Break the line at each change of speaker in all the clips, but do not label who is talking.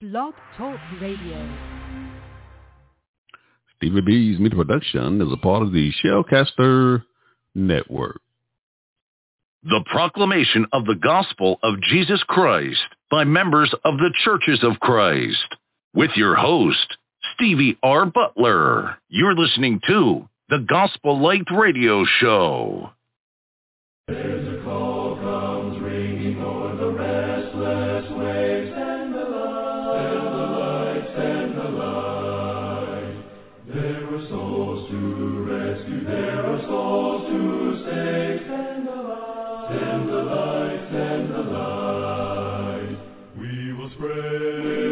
Blog Talk Radio.
Stevie B's Media Production is a part of the Shellcaster Network.
The proclamation of the gospel of Jesus Christ by members of the Churches of Christ. With your host, Stevie R. Butler. You're listening to the Gospel Light Radio Show.
There's a call comes ringing o'er the restless waves, and the light, and the light. There are souls to rescue, there are souls to save, and the light, and the light, and the light. We will spread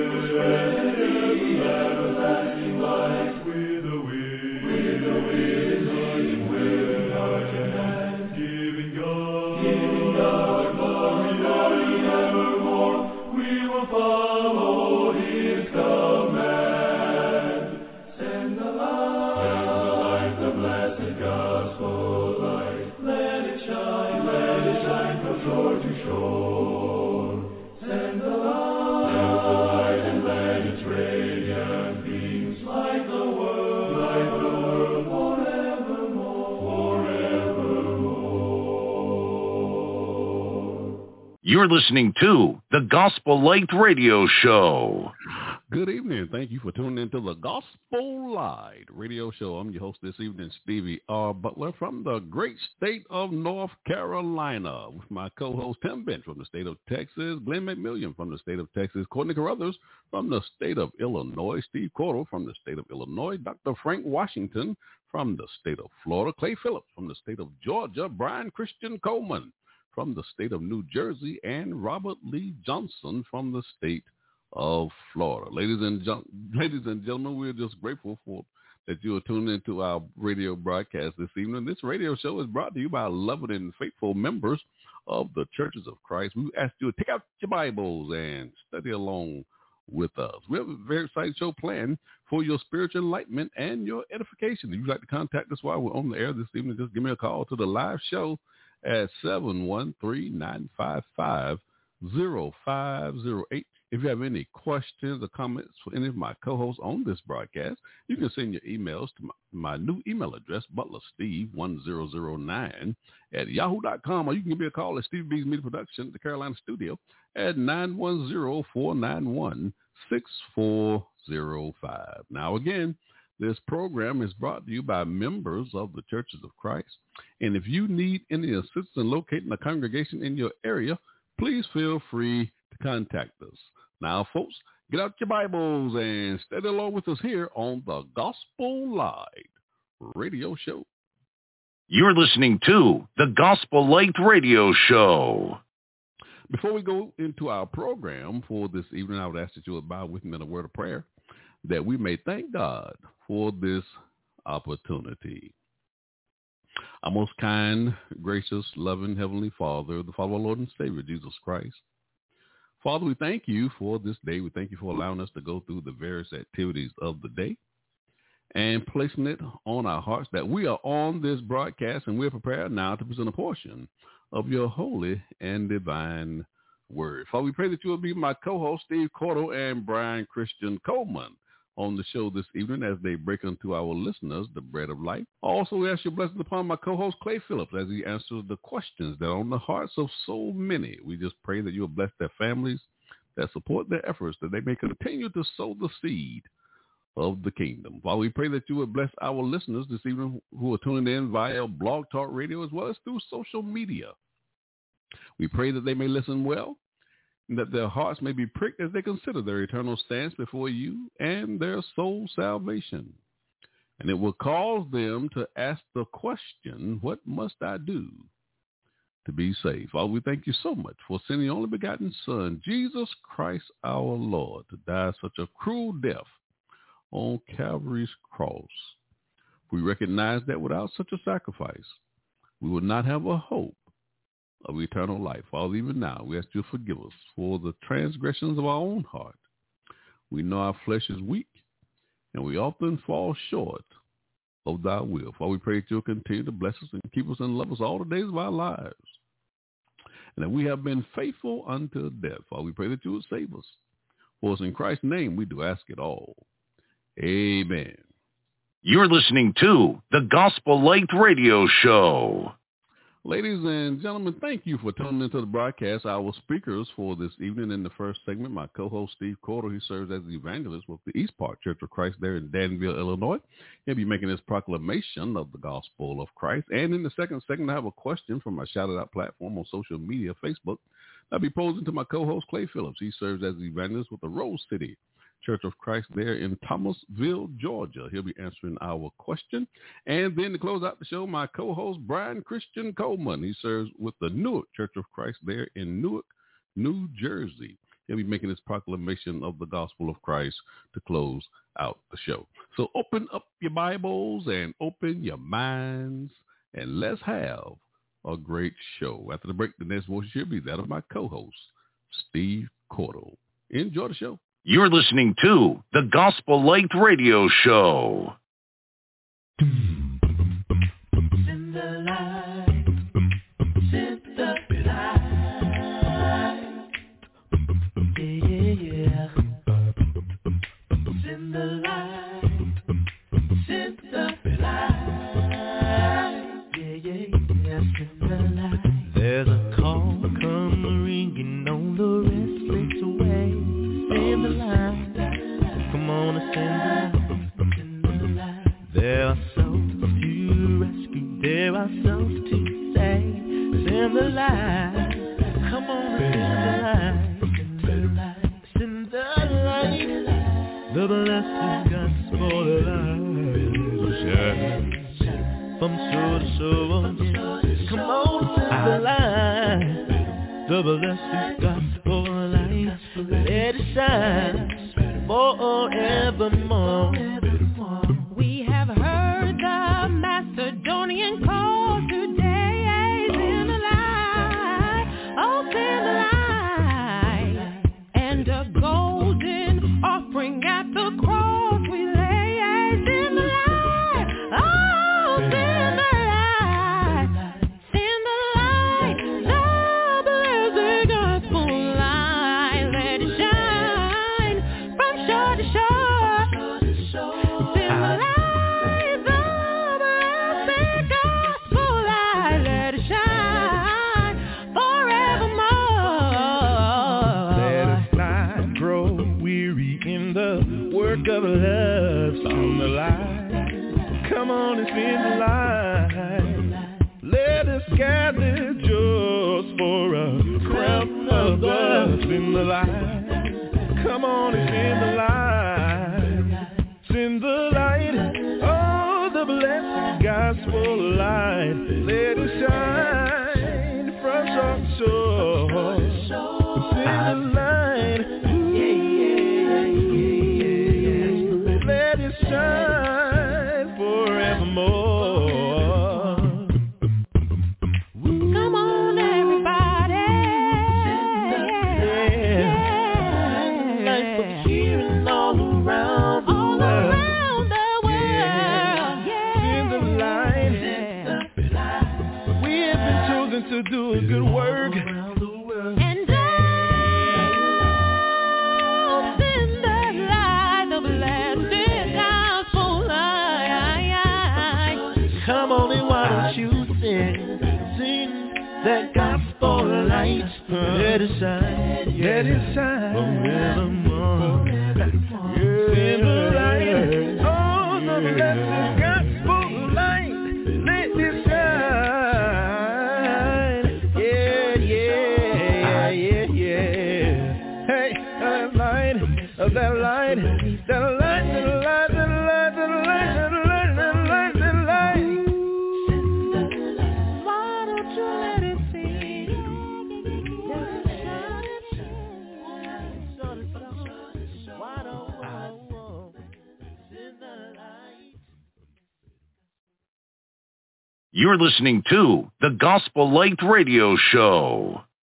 the everlasting light with the wind, anointing with heart and hand, giving God glory evermore. We will follow His command. Send the light, the blessed gospel light. Let it shine from shore to shore. Send the light, and let its radiant beams light the world forevermore.
You're listening to the Gospel Light Radio Show.
Good evening. Thank you for tuning into the Gospel Light Radio Show. I'm your host this evening, Stevie R. Butler, from the great state of North Carolina, with my co-host Tim Bench from the state of Texas, Glenn McMillian from the state of Texas, Courtney Carruthers from the state of Illinois, Steve Cordell from the state of Illinois, Dr. Frank Washington from the state of Florida, Clay Phillips from the state of Georgia, Brian Christian Coleman from the state of New Jersey, and Robert Lee Johnson from the state of Florida. Ladies and gentlemen, we're just grateful for that you are tuned into our radio broadcast this evening. This radio show is brought to you by loving and faithful members of the Churches of Christ. We ask you to take out your Bibles and study along with us. We have a very exciting show planned for your spiritual enlightenment and your edification. If you'd like to contact us while we're on the air this evening, just give me a call to the live show at 713-955-0508. If you have any questions or comments for any of my co-hosts on this broadcast, you can send your emails to my new email address, butlersteve1009 at yahoo.com, or you can give me a call at Steve B's Media Production at the Carolina studio at 910-491-6405. Now, again, this program is brought to you by members of the Churches of Christ. And if you need any assistance in locating a congregation in your area, please feel free to contact us. Now, folks, get out your Bibles and study along with us here on the Gospel Light Radio Show.
You're listening to the Gospel Light Radio Show.
Before we go into our program for this evening, I would ask that you would bow with me in a word of prayer, that we may thank God for this opportunity. Our most kind, gracious, loving Heavenly Father, the Father of our Lord and Savior, Jesus Christ. Father, we thank you for this day. We thank you for allowing us to go through the various activities of the day and placing it on our hearts that we are on this broadcast, and we're prepared now to present a portion of your holy and divine word. Father, we pray that you will be my co-host, Steve Cordell and Brian Christian Coleman, on the show this evening as they break unto our listeners the bread of life. Also, we ask your blessings upon my co-host Clay Phillips as he answers the questions that are on the hearts of so many. We just pray that you will bless their families, that support their efforts, that they may continue to sow the seed of the kingdom. While we pray that you would bless our listeners this evening who are tuning in via Blog Talk Radio as well as through social media. We pray that they may listen well, and that their hearts may be pricked as they consider their eternal stance before you and their soul salvation. And it will cause them to ask the question, what must I do to be saved? Father, we thank you so much for sending your only begotten Son, Jesus Christ our Lord, to die such a cruel death on Calvary's cross. We recognize that without such a sacrifice, we would not have a hope of eternal life. Father, even now, we ask you to forgive us for the transgressions of our own heart. We know our flesh is weak, and we often fall short of thy will. Father, we pray that you'll continue to bless us and keep us and love us all the days of our lives, and that we have been faithful unto death. Father, we pray that you would save us For it's in Christ's name we do ask it all. Amen.
You're listening to the Gospel Light Radio Show.
Ladies and gentlemen, thank you for tuning into the broadcast. Our speakers for this evening in the first segment, my co-host Steve Corder, he serves as the evangelist with the East Park Church of Christ there in Danville, Illinois. He'll be making his proclamation of the gospel of Christ. And in the second segment, I have a question from my shout-out platform on social media, Facebook. I'll be posing to my co-host Clay Phillips. He serves as the evangelist with the Rose City Church of Christ there in Thomasville, Georgia. He'll be answering our question. And then to close out the show, my co-host Brian Christian Coleman. He serves with the Newark Church of Christ there in Newark, New Jersey. He'll be making his proclamation of the gospel of Christ to close out the show. So open up your Bibles and open your minds, and let's have a great show. After the break, the next voice should be that of my co-host, Steve Cordell. Enjoy the show.
You're listening to the Gospel Light Radio Show.
Send the light, send the light, yeah. Send the light, send the light, yeah. Send the light. There's a call come ringing on the restless way. Send the light, come on and send the light. There are souls to rescue, there are souls to save. Send the light, come on and send the light. Send the light, the blessed gospel light shine from shore to shore. Come on, send the light, the blessed gospel light. Let it shine forevermore. We have heard the Macedonian call today. Send the light, oh send the light, and a golden offering at the cross we lay. Send the light, oh send the light, send the light, the blessed gospel light. Let it shine from shore to shore. Send the light, the blessed gospel light. Let it shine forevermore.
Let us not grow weary in the work of love. Send the light, come on and send the light. Let us gather just for a crown of love. Send the light, come on and send the light. Send the light, oh the blessed gospel light. Let it shine from shore to shore. Send the light, let it shine forevermore.
Come on, everybody.
Life of healing all around the world. Send the light. We have been chosen to do a good work.
And oh, send the light, the blessed gospel light.
Come on and why don't you sing that gospel light. Let it shine, let it shine forevermore. Send the light, oh the blessed gospel light. Let it shine, yeah, yeah, yeah, yeah. Hey, that light, that light, that light, that light, that light, that light, that light, that light, that light.
Why don't you let it see?
You're listening to the Gospel Light Radio Show.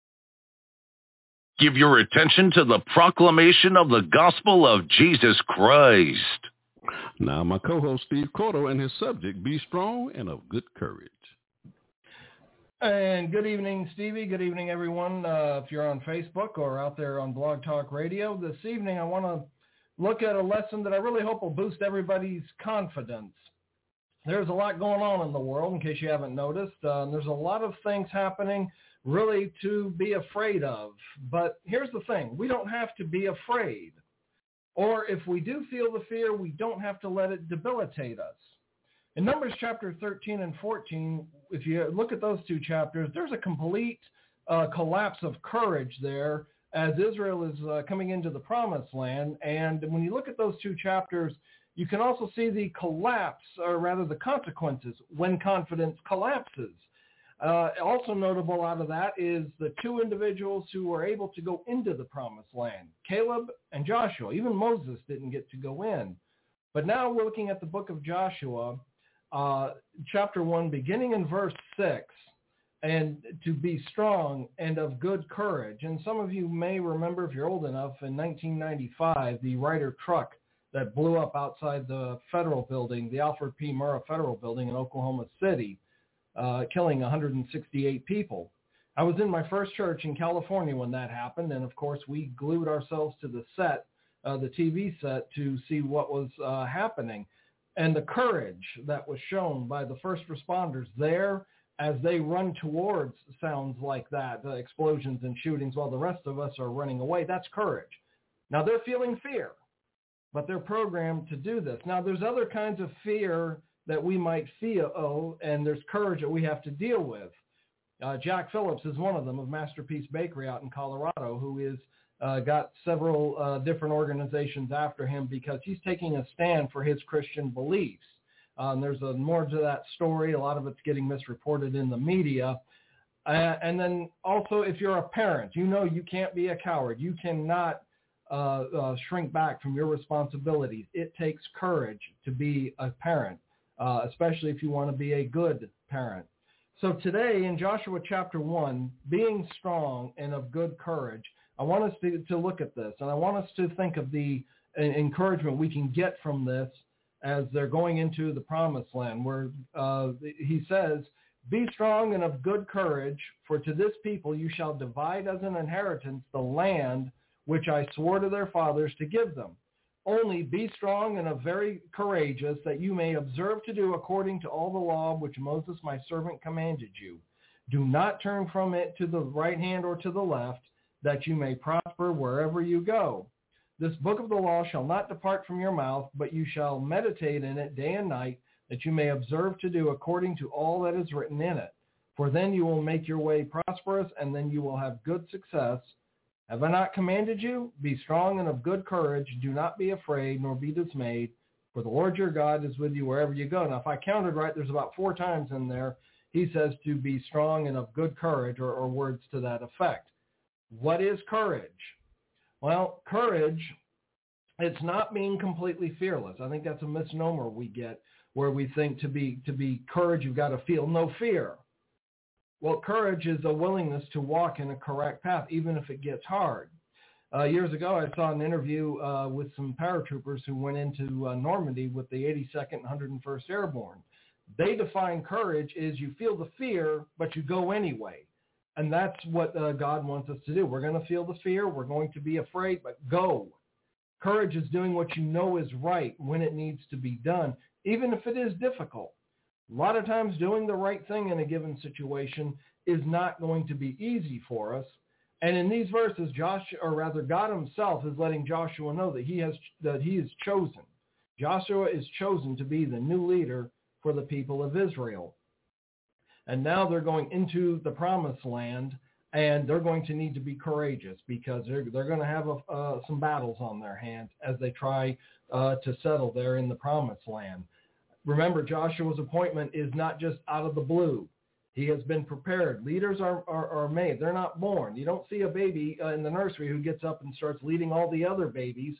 Give your attention to the proclamation of the gospel of Jesus Christ.
Now, my co-host Steve Cordell and his subject, be strong and of good courage.
And good evening, Stevie. Good evening, everyone. If you're on Facebook or out there on Blog Talk Radio, this evening I want to look at a lesson that I really hope will boost everybody's confidence. There's a lot going on in the world, in case you haven't noticed. There's a lot of things happening really to be afraid of. But here's the thing. We don't have to be afraid. Or if we do feel the fear, we don't have to let it debilitate us. In Numbers chapter 13 and 14, if you look at those two chapters, there's a complete collapse of courage there as Israel is coming into the promised land. And when you look at those two chapters, you can also see the collapse, or rather the consequences, when confidence collapses. Also notable out of that is the two individuals who were able to go into the promised land, Caleb and Joshua. Even Moses didn't get to go in. But now we're looking at the book of Joshua, chapter 1, beginning in verse 6, and to be strong and of good courage. And some of you may remember, if you're old enough, in 1995, the Ryder truck that blew up outside the federal building, the Alfred P. Murrah Federal Building in Oklahoma City, killing 168 people. I was in my first church in California when that happened, and of course we glued ourselves to the set, the TV set, to see what was happening. And the courage that was shown by the first responders there as they run towards sounds like that, the explosions and shootings, while the rest of us are running away, that's courage. Now they're feeling fear, but they're programmed to do this. Now there's other kinds of fear that we might feel, and there's courage that we have to deal with. Jack Phillips is one of them, of Masterpiece Bakery out in Colorado, who is got several different organizations after him because he's taking a stand for his Christian beliefs. There's more to that story. A lot of it's getting misreported in the media. And then also, if you're a parent, you know you can't be a coward. You cannot shrink back from your responsibilities. It takes courage to be a parent, especially if you want to be a good parent. So today in Joshua chapter 1, being strong and of good courage, I want us to look at this, and I want us to think of the encouragement we can get from this as they're going into the promised land, where he says, "Be strong and of good courage, for to this people you shall divide as an inheritance the land which I swore to their fathers to give them. Only be strong and of very courageous, that you may observe to do according to all the law which Moses my servant commanded you. Do not turn from it to the right hand or to the left, that you may prosper wherever you go. This book of the law shall not depart from your mouth, but you shall meditate in it day and night, that you may observe to do according to all that is written in it. For then you will make your way prosperous, and then you will have good success. Have I not commanded you? Be strong and of good courage. Do not be afraid, nor be dismayed, for the Lord your God is with you wherever you go." Now, if I counted right, there's about 4 times in there he says to be strong and of good courage, or words to that effect. What is courage? Well, courage, it's not being completely fearless. I think that's a misnomer we get, where we think to be courage, you've got to feel no fear. Well, courage is a willingness to walk in a correct path, even if it gets hard. Years ago, I saw an interview with some paratroopers who went into Normandy with the 82nd and 101st Airborne. They define courage as you feel the fear, but you go anyway. And that's what God wants us to do. We're going to feel the fear. We're going to be afraid, but go. Courage is doing what you know is right when it needs to be done, even if it is difficult. A lot of times doing the right thing in a given situation is not going to be easy for us. And in these verses, God himself is letting Joshua know that he is chosen. Joshua is chosen to be the new leader for the people of Israel. And now they're going into the promised land, and they're going to need to be courageous, because they're going to have some battles on their hands as they try to settle there in the promised land. Remember, Joshua's appointment is not just out of the blue. He has been prepared. Leaders are made. They're not born. You don't see a baby in the nursery who gets up and starts leading all the other babies.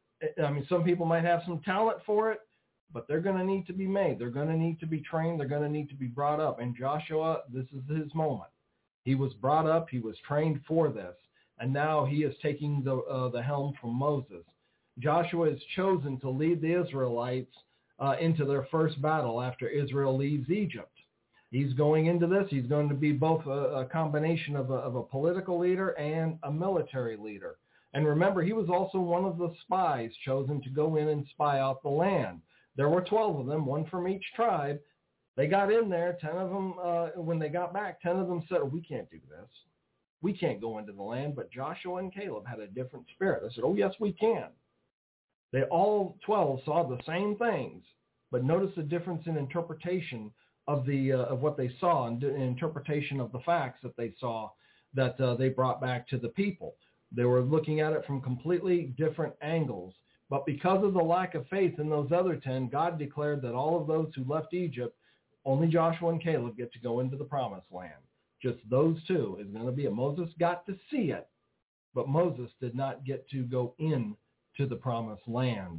I mean, some people might have some talent for it, but they're going to need to be made. They're going to need to be trained. They're going to need to be brought up. And Joshua, this is his moment. He was brought up. He was trained for this. And now he is taking the helm from Moses. Joshua is chosen to lead the Israelites into their first battle after Israel leaves Egypt. He's going into this. He's going to be both a combination of a political leader and a military leader. And remember, he was also one of the spies chosen to go in and spy out the land. There were 12 of them, one from each tribe. They got in there. 10 of them, when they got back, 10 of them said, we can't do this. We can't go into the land. But Joshua and Caleb had a different spirit. They said, oh, yes, we can. They all 12 saw the same things, but notice the difference in interpretation of what they saw and interpretation of the facts that they saw that they brought back to the people. They were looking at it from completely different angles. But because of the lack of faith in those other 10, God declared that all of those who left Egypt, only Joshua and Caleb get to go into the promised land. Just those two is going to be it. Moses got to see it, but Moses did not get to go in to the promised land.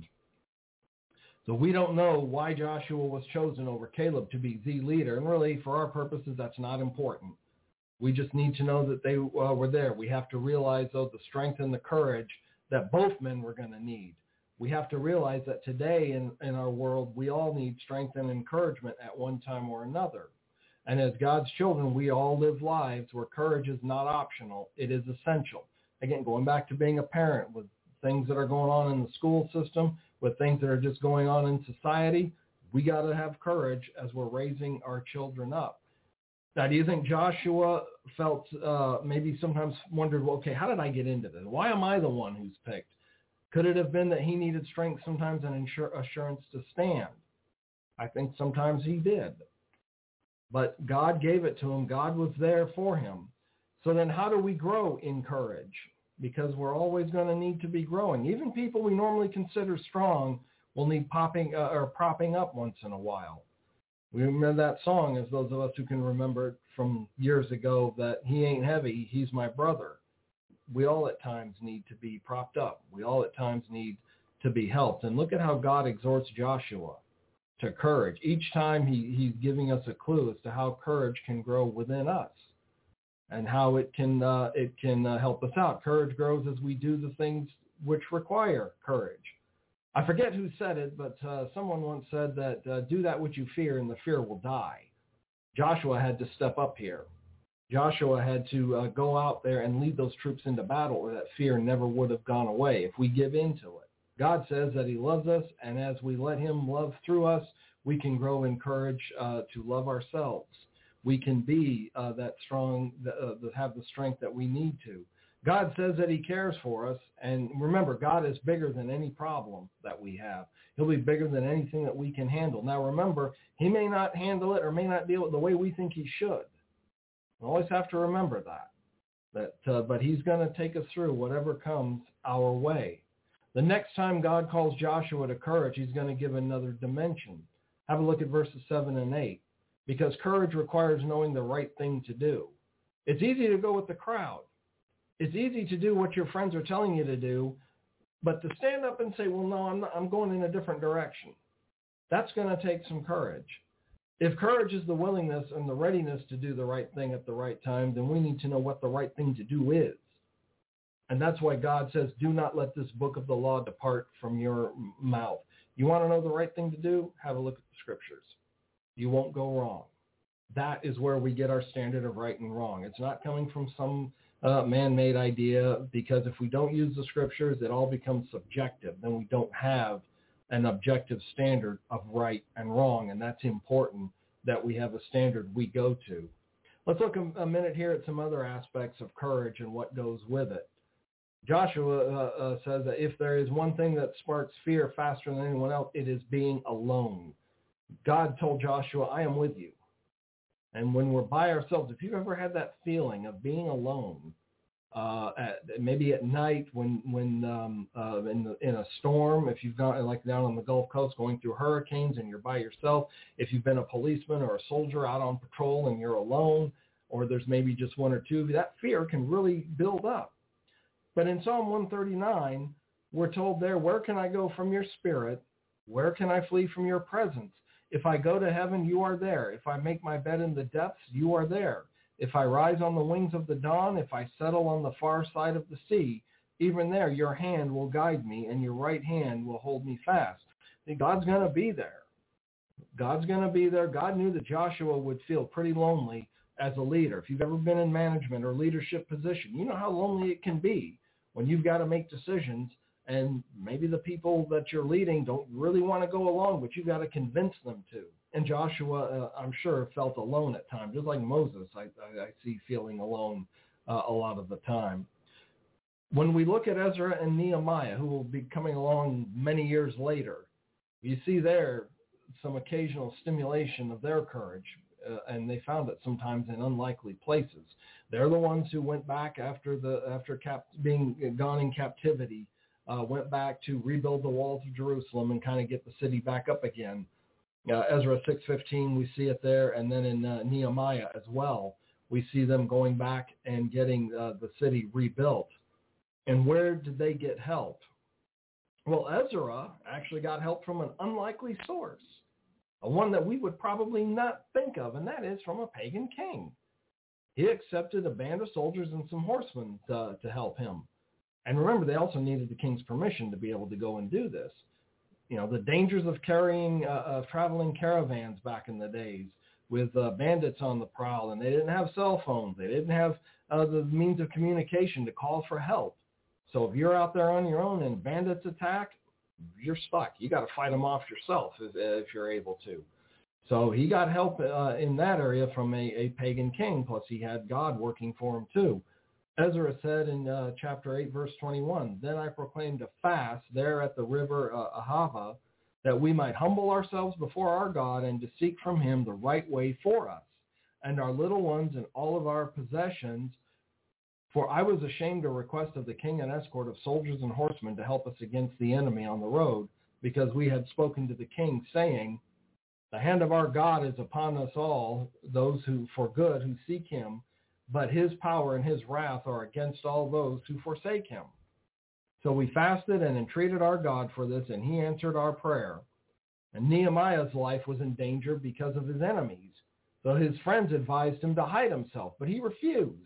So we don't know why Joshua was chosen over Caleb to be the leader. And really, for our purposes, that's not important. We just need to know that they were there. We have to realize, though, the strength and the courage that both men were going to need. We have to realize that today in our world, we all need strength and encouragement at one time or another. And as God's children, we all live lives where courage is not optional. It is essential. Again, going back to being a parent, with things that are going on in the school system, with things that are just going on in society, we got to have courage as we're raising our children up. Now, do you think Joshua felt, maybe sometimes wondered, well, okay, how did I get into this? Why am I the one who's picked? Could it have been that he needed strength sometimes and assurance to stand? I think sometimes he did. But God gave it to him. God was there for him. So then how do we grow in courage? Because we're always going to need to be growing. Even people we normally consider strong will need propping up once in a while. We remember that song, as those of us who can remember it from years ago, that he ain't heavy, he's my brother. We all at times need to be propped up. We all at times need to be helped. And look at how God exhorts Joshua to courage. Each time he's giving us a clue as to how courage can grow within us and how it can help us out. Courage grows as we do the things which require courage. I forget who said it, but someone once said that do that which you fear and the fear will die. Joshua had to step up here. Joshua had to go out there and lead those troops into battle, or that fear never would have gone away if we give in to it. God says that he loves us, and as we let him love through us, we can grow in courage to love ourselves. We can be that strong, have the strength that we need to. God says that he cares for us, and remember, God is bigger than any problem that we have. He'll be bigger than anything that we can handle. Now remember, he may not handle it or may not deal with it the way we think he should. We always have to remember that but he's going to take us through whatever comes our way. The next time God calls Joshua to courage, he's going to give another dimension. Have a look at verses 7 and 8. Because courage requires knowing the right thing to do. It's easy to go with the crowd. It's easy to do what your friends are telling you to do, but to stand up and say, well, no, I'm going in a different direction. That's going to take some courage. If courage is the willingness and the readiness to do the right thing at the right time, then we need to know what the right thing to do is. And that's why God says, do not let this book of the law depart from your mouth. You want to know the right thing to do? Have a look at the scriptures. You won't go wrong. That is where we get our standard of right and wrong. It's not coming from some man-made idea, because if we don't use the scriptures, it all becomes subjective. Then we don't have an objective standard of right and wrong, and that's important that we have a standard we go to. Let's look a minute here at some other aspects of courage and what goes with it. Joshua says that if there is one thing that sparks fear faster than anyone else, it is being alone. God told Joshua, I am with you. And when we're by ourselves, if you've ever had that feeling of being alone, maybe at night when in a storm, if you've gone like down on the Gulf Coast going through hurricanes and you're by yourself, if you've been a policeman or a soldier out on patrol and you're alone, or there's maybe just one or two of you, that fear can really build up. But in Psalm 139, we're told there, where can I go from your spirit? Where can I flee from your presence? If I go to heaven, you are there. If I make my bed in the depths, you are there. If I rise on the wings of the dawn, if I settle on the far side of the sea, even there your hand will guide me and your right hand will hold me fast. See, God's going to be there. God's going to be there. God knew that Joshua would feel pretty lonely as a leader. If you've ever been in management or leadership position, you know how lonely it can be when you've got to make decisions, and maybe the people that you're leading don't really want to go along, but you've got to convince them to. And Joshua, I'm sure, felt alone at times, just like Moses. I see feeling alone a lot of the time. When we look at Ezra and Nehemiah, who will be coming along many years later, you see there some occasional stimulation of their courage, and they found it sometimes in unlikely places. They're the ones who went back after being gone in captivity, went back to rebuild the walls of Jerusalem and kind of get the city back up again. Ezra 6:15, we see it there, and then in Nehemiah as well, we see them going back and getting the city rebuilt. And where did they get help? Well, Ezra actually got help from an unlikely source, one that we would probably not think of, and that is from a pagan king. He accepted a band of soldiers and some horsemen to help him. And remember, they also needed the king's permission to be able to go and do this. You know, the dangers of carrying traveling caravans back in the days with bandits on the prowl, and they didn't have cell phones. They didn't have the means of communication to call for help. So if you're out there on your own and bandits attack, you're stuck. You got to fight them off yourself if you're able to. So he got help in that area from a pagan king, plus he had God working for him too. Ezra said in chapter 8, verse 21, "Then I proclaimed a fast there at the river Ahava, that we might humble ourselves before our God and to seek from him the right way for us and our little ones and all of our possessions. For I was ashamed to request of the king an escort of soldiers and horsemen to help us against the enemy on the road, because we had spoken to the king, saying, the hand of our God is upon us all, those who for good who seek him, but his power and his wrath are against all those who forsake him. So we fasted and entreated our God for this, and he answered our prayer. And Nehemiah's life was in danger because of his enemies. So his friends advised him to hide himself, but he refused.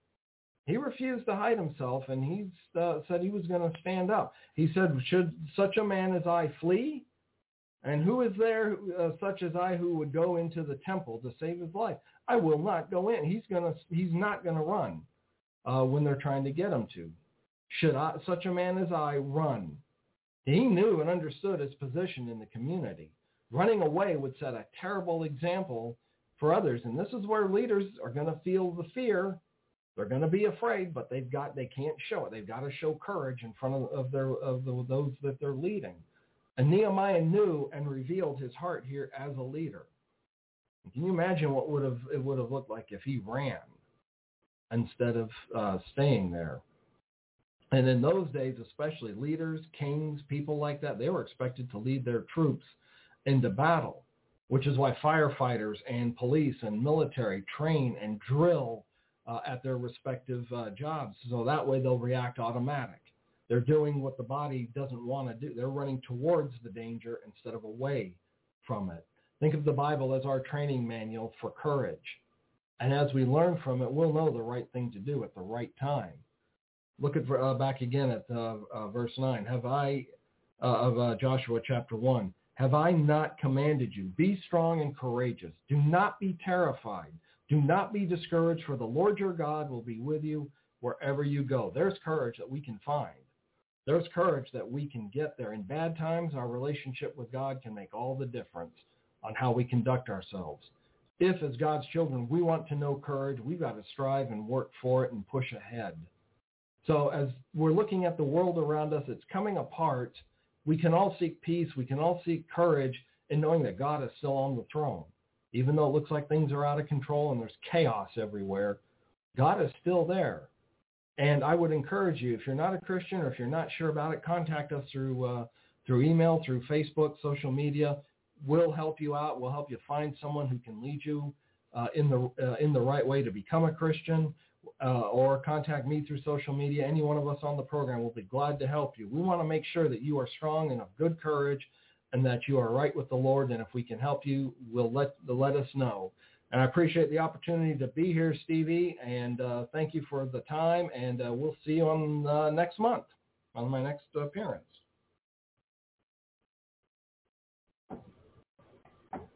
He refused to hide himself, and he said he was going to stand up. He said, should such a man as I flee? And who is there such as I who would go into the temple to save his life? I will not go in. He's not going to run when they're trying to get him to. Should such a man as I run? He knew and understood his position in the community. Running away would set a terrible example for others, and this is where leaders are going to feel the fear. They're going to be afraid, but they can't show it. They've got to show courage in front of those that they're leading. And Nehemiah knew and revealed his heart here as a leader. Can you imagine what it would have looked like if he ran instead of staying there? And in those days, especially leaders, kings, people like that, they were expected to lead their troops into battle, which is why firefighters and police and military train and drill at their respective jobs. So that way they'll react automatic. They're doing what the body doesn't want to do. They're running towards the danger instead of away from it. Think of the Bible as our training manual for courage. And as we learn from it, we'll know the right thing to do at the right time. Look at back again at verse 9. Of Joshua chapter 1. Have I not commanded you? Be strong and courageous. Do not be terrified. Do not be discouraged, for the Lord your God will be with you wherever you go. There's courage that we can find. There's courage that we can get there. In bad times, our relationship with God can make all the difference on how we conduct ourselves. If, as God's children, we want to know courage, we've got to strive and work for it and push ahead. So as we're looking at the world around us, it's coming apart. We can all seek peace. We can all seek courage in knowing that God is still on the throne. Even though it looks like things are out of control and there's chaos everywhere, God is still there. And I would encourage you, if you're not a Christian or if you're not sure about it, contact us through email, through Facebook, social media. We'll help you out. We'll help you find someone who can lead you in the right way to become a Christian, or contact me through social media. Any one of us on the program will be glad to help you. We want to make sure that you are strong and of good courage and that you are right with the Lord. And if we can help you, we'll let us know. And I appreciate the opportunity to be here, Stevie, and thank you for the time, and we'll see you on next month, on my next appearance.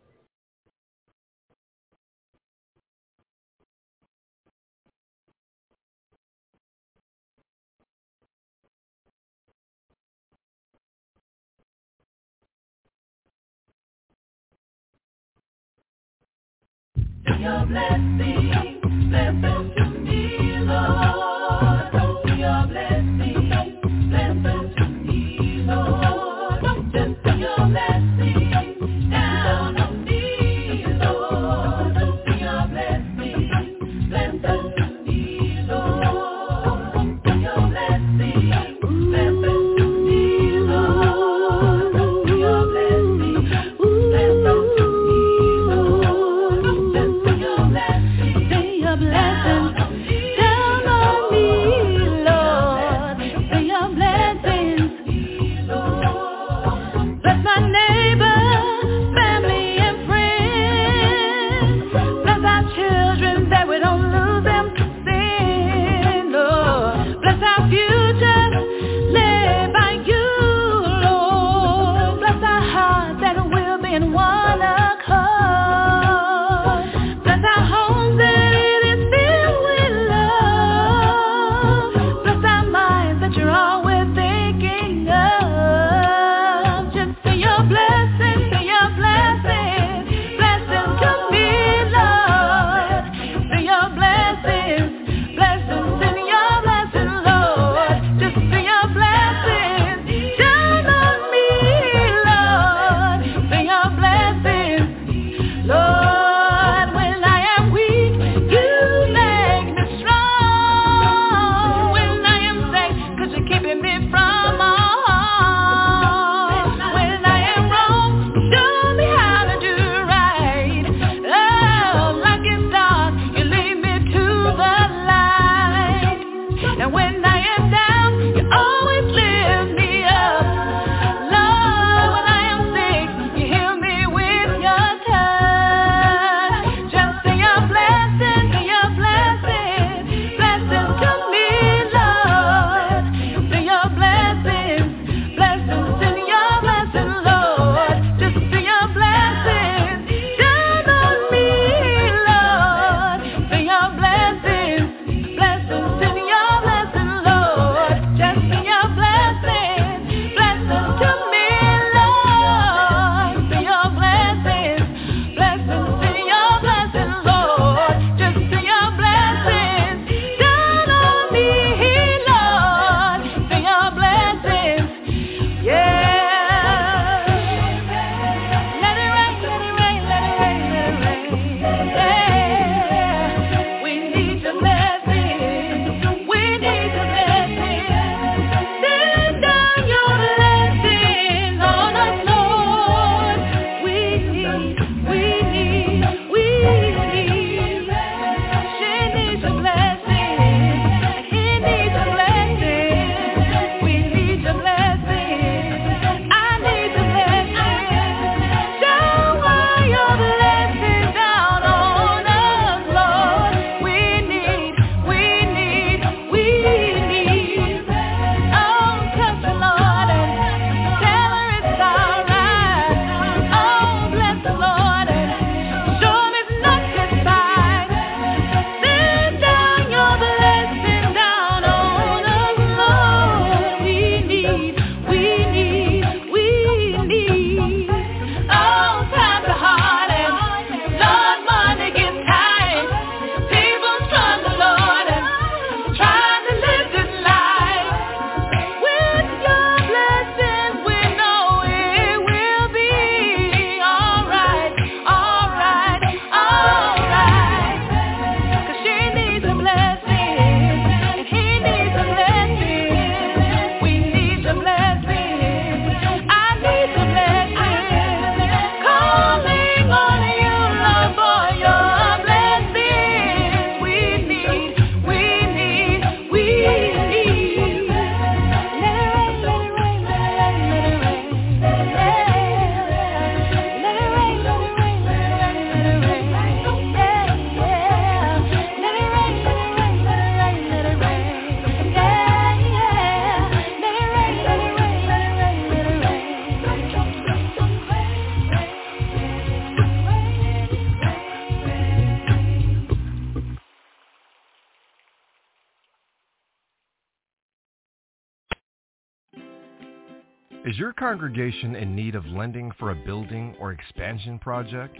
Is your congregation in need of lending for a building or expansion project?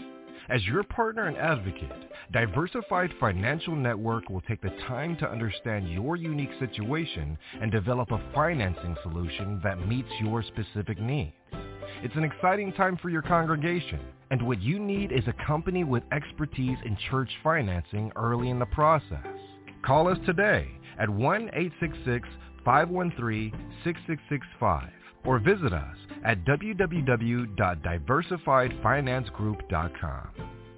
As your partner and advocate, Diversified Financial Network will take the time to understand your unique situation and develop a financing solution that meets your specific needs. It's an exciting time for your congregation, and what you need is a company with expertise in church financing early in the process. Call us today at 1-866-513-6665 or visit us at www.diversifiedfinancegroup.com.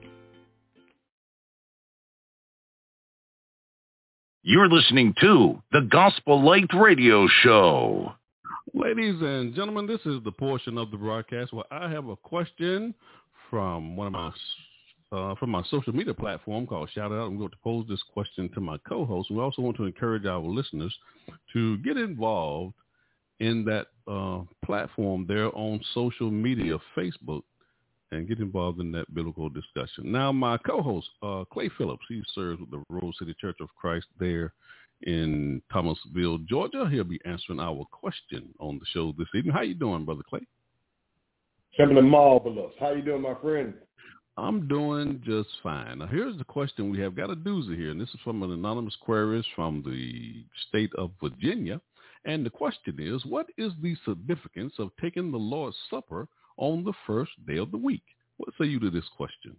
You're listening to the Gospel Light Radio Show.
Ladies and gentlemen, this is the portion of the broadcast where I have a question from one of my from my social media platform called Shout Out. I'm going to pose this question to my co-host. We also want to encourage our listeners to get involved in that platform there on social media, Facebook, and get involved in that biblical discussion. Now, my co-host, Clay Phillips, he serves with the Rose City Church of Christ there in Thomasville, Georgia. He'll be answering our question on the show this evening. How you doing, Brother Clay?
Simply marvelous. How you doing, my friend?
I'm doing just fine. Now, here's the question. We have got a doozy here, and this is from an anonymous query from the state of Virginia. And the question is, what is the significance of taking the Lord's Supper on the first day of the week? What say you to this question?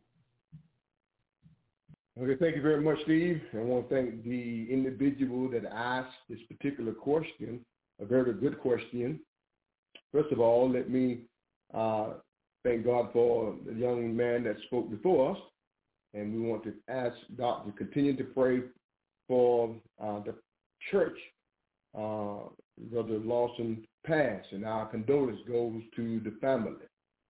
Okay, thank you very much, Steve. I want to thank the individual that asked this particular question, a very good question. First of all, let me thank God for the young man that spoke before us, and we want to ask God to continue to pray for the church. Brother Lawson passed, and our condolence goes to the family.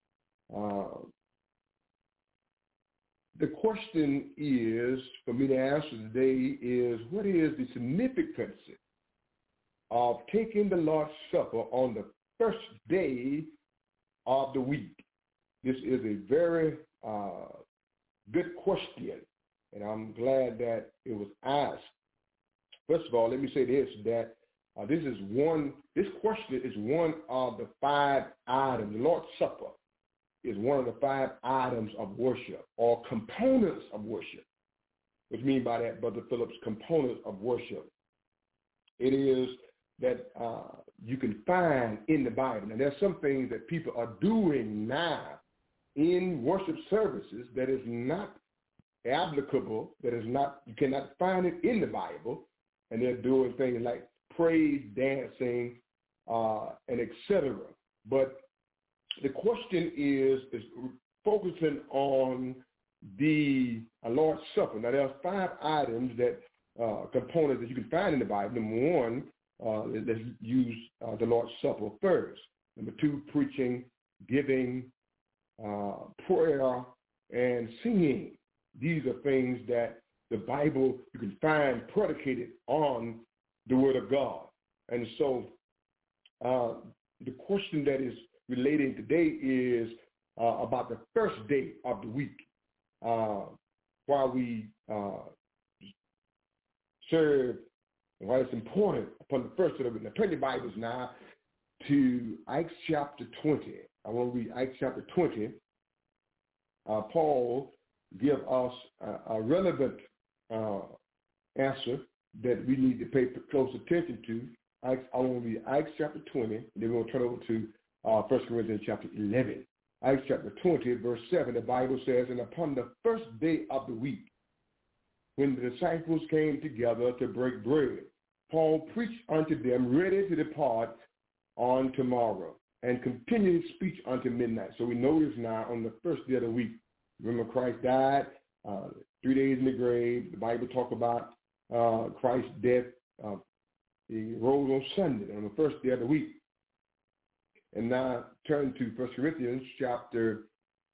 The question is, for me to answer today, is what is the significance of taking the Lord's Supper on the first day of the week? This is a very good question, and I'm glad that it was asked. First of all, let me say this, that this question is one of the 5 items. The Lord's Supper is one of the 5 items of worship, or components of worship. What do you mean by that, Brother Phillips? Components of worship. It is that you can find in the Bible. Now, there's some things that people are doing now in worship services that is not applicable, you cannot find it in the Bible, and they're doing things like praise, dancing, and etc. But the question is focusing on the Lord's Supper. Now, there are 5 items components that you can find in the Bible. Number 1, let's use the Lord's Supper first. Number 2, preaching, giving, prayer, and singing. These are things that the Bible you can find predicated on the Word of God. And so the question that is relating today is about the first day of the week. While we serve, why it's important upon the first day of the week. Now, turn your Bibles now to Acts chapter 20. I want to read Acts chapter 20. Paul gives us a relevant answer that we need to pay close attention to. I want to read Acts chapter 20, and then we'll turn over to 1 Corinthians chapter 11. Acts chapter 20, verse 7, the Bible says, "And upon the first day of the week, when the disciples came together to break bread, Paul preached unto them, ready to depart on tomorrow, and continued his speech unto midnight." So we notice now on the first day of the week, remember Christ died, 3 days in the grave. The Bible talk about Christ's death. He rose on Sunday, on the first day of the week. And now turn to 1 Corinthians chapter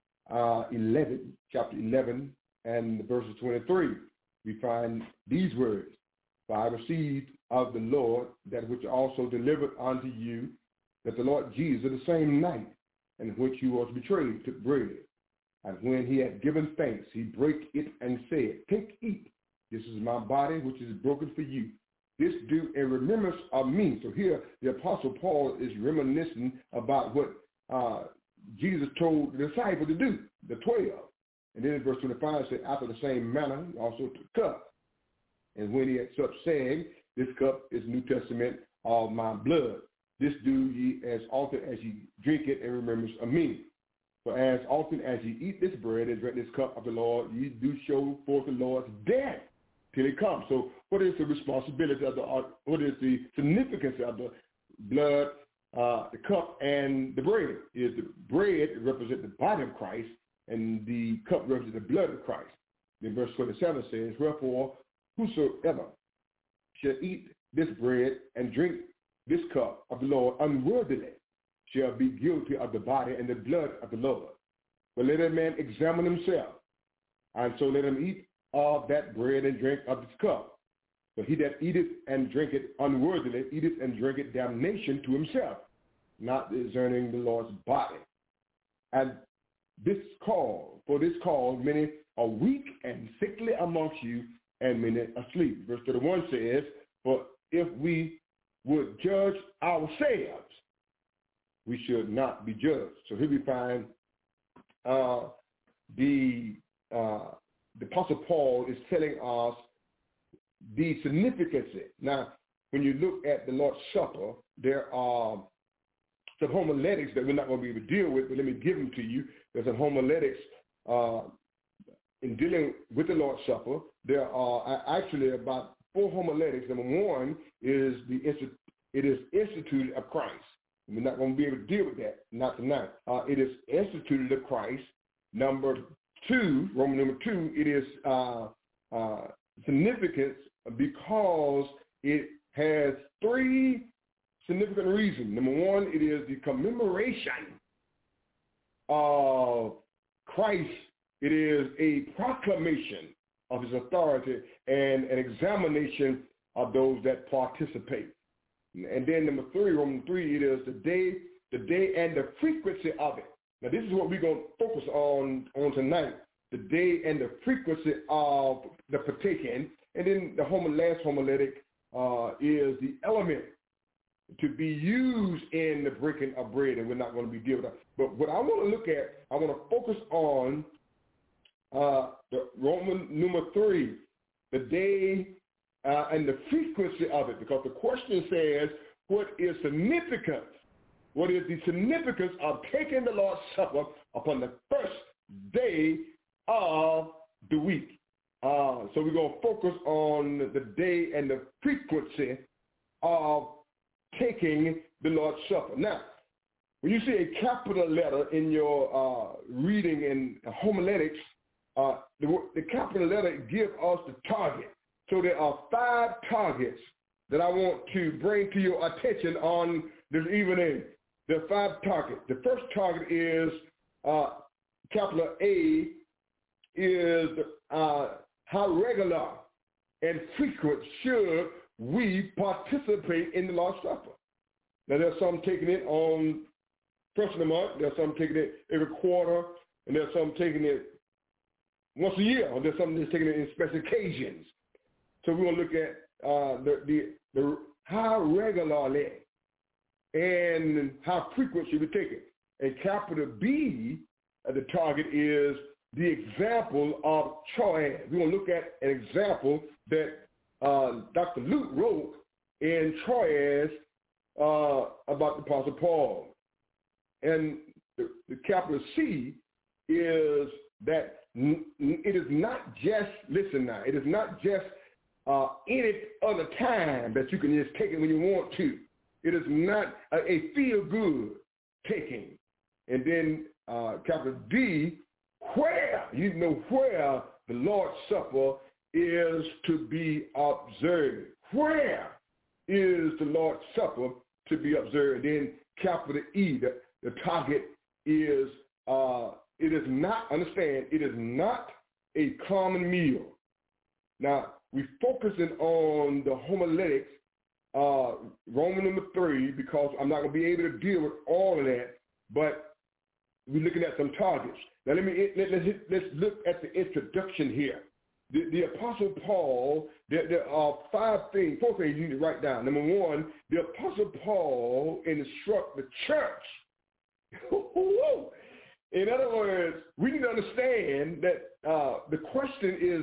11, and verses 23. We find these words: "For I received of the Lord that which also delivered unto you, that the Lord Jesus, the same night in which he was betrayed, took bread. And when he had given thanks, he brake it and said, Take, eat. This is my body, which is broken for you. This do in remembrance of me." So here the Apostle Paul is reminiscing about what Jesus told the disciples to do, the 12. And then in verse 25 it says, after the same manner, also took the cup. And when he had supped, saying, this cup is New Testament of my blood. This do ye as often as ye drink it in remembrance of me. For as often as ye eat this bread and drink this cup of the Lord, ye do show forth the Lord's death till he comes. So what is the responsibility of what is the significance of the blood, the cup, and the bread? Is the bread represent the body of Christ, and the cup represents the blood of Christ. Then verse 27 says, wherefore, whosoever shall eat this bread and drink this cup of the Lord unworthily shall be guilty of the body and the blood of the Lord. But let a man examine himself, and so let him eat of that bread and drink of this cup. But he that eateth and drinketh unworthily eateth and drinketh damnation to himself, not discerning the Lord's body. And for this cause, many are weak and sickly amongst you, and many asleep. Verse 31 says, for if we would judge ourselves, we should not be judged. So here we find the Apostle Paul is telling us the significance. Now, when you look at the Lord's Supper, there are some homiletics that we're not going to be able to deal with, but let me give them to you. There's some homiletics in dealing with the Lord's Supper. There are actually about 4 homiletics. Number one is it is instituted of Christ. We're not going to be able to deal with that, not tonight. It is instituted of Christ. Number 2, Roman number 2, it is significance because it has 3 significant reasons. Number 1, it is the commemoration of Christ. It is a proclamation of his authority and an examination of those that participate. And then number 3, Roman 3, it is the day and the frequency of it. Now this is what we're going to focus on tonight, the day and the frequency of the partaking. And then the last homiletic is the element to be used in the breaking of bread, and we're not going to be dealing with that. But what I want to look at, I want to focus on the Roman number 3, the day and the frequency of it, because the question says, what is significance? What is the significance of taking the Lord's Supper upon the first day of the week? So we're going to focus on the day and the frequency of taking the Lord's Supper. Now, when you see a capital letter in your reading in homiletics, the capital letter gives us the target. So there are 5 targets that I want to bring to your attention on this evening. There are 5 targets. The first target is capital A is how regular and frequent should we participate in the Lord's Supper. Now there's some taking it on first of the month, there's some taking it every quarter, and there's some taking it once a year, or there's some that's taking it in special occasions. So we're going to look at the how regularly and how frequent should we take it. And capital B, the target is the example of Troas. We're going to look at an example that Dr. Luke wrote in Troas about the Apostle Paul. And the capital C is that it is not just, listen now, it is not just any other time that you can just take it when you want to. It is not a feel-good taking. And then capital D, where the Lord's Supper is to be observed. Where is the Lord's Supper to be observed? Then capital E, the target is, it is not, understand, it is not a common meal. Now, we're focusing on the homiletics, Roman number 3, because I'm not going to be able to deal with all of that, but we're looking at some targets. Now, let's look at the introduction here. The Apostle Paul, there are 4 things you need to write down. Number 1, the Apostle Paul instructed the church In other words, we need to understand that the question is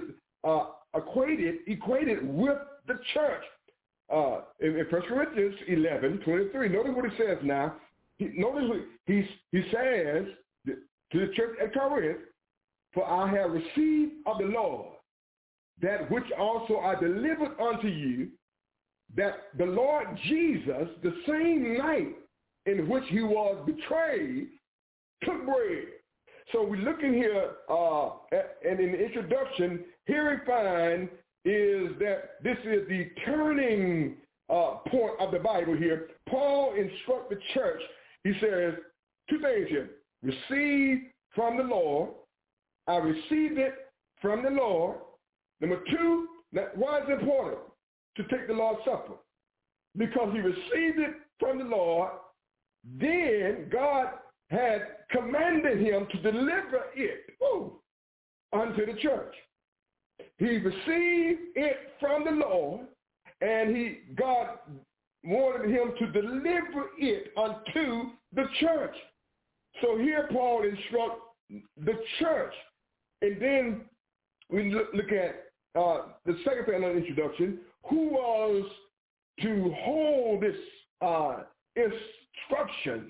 equated with the church. In 1 Corinthians 11:23, notice what he says now. Notice what he says to the church at Corinth, for I have received of the Lord that which also I delivered unto you, that the Lord Jesus, the same night in which he was betrayed, took bread. So we're looking here, and in the introduction, here we find is that this is the turning point of the Bible here. Paul instructs the church. He says two things here. Receive from the Lord. I received it from the Lord. Number two, why is it important to take the Lord's Supper? Because he received it from the Lord. Then God had commanded him to deliver it unto the church. He received it from the Lord, and God wanted him to deliver it unto the church. So here Paul instructs the church. And then we look at the second thing on the introduction, who was to hold this instructions.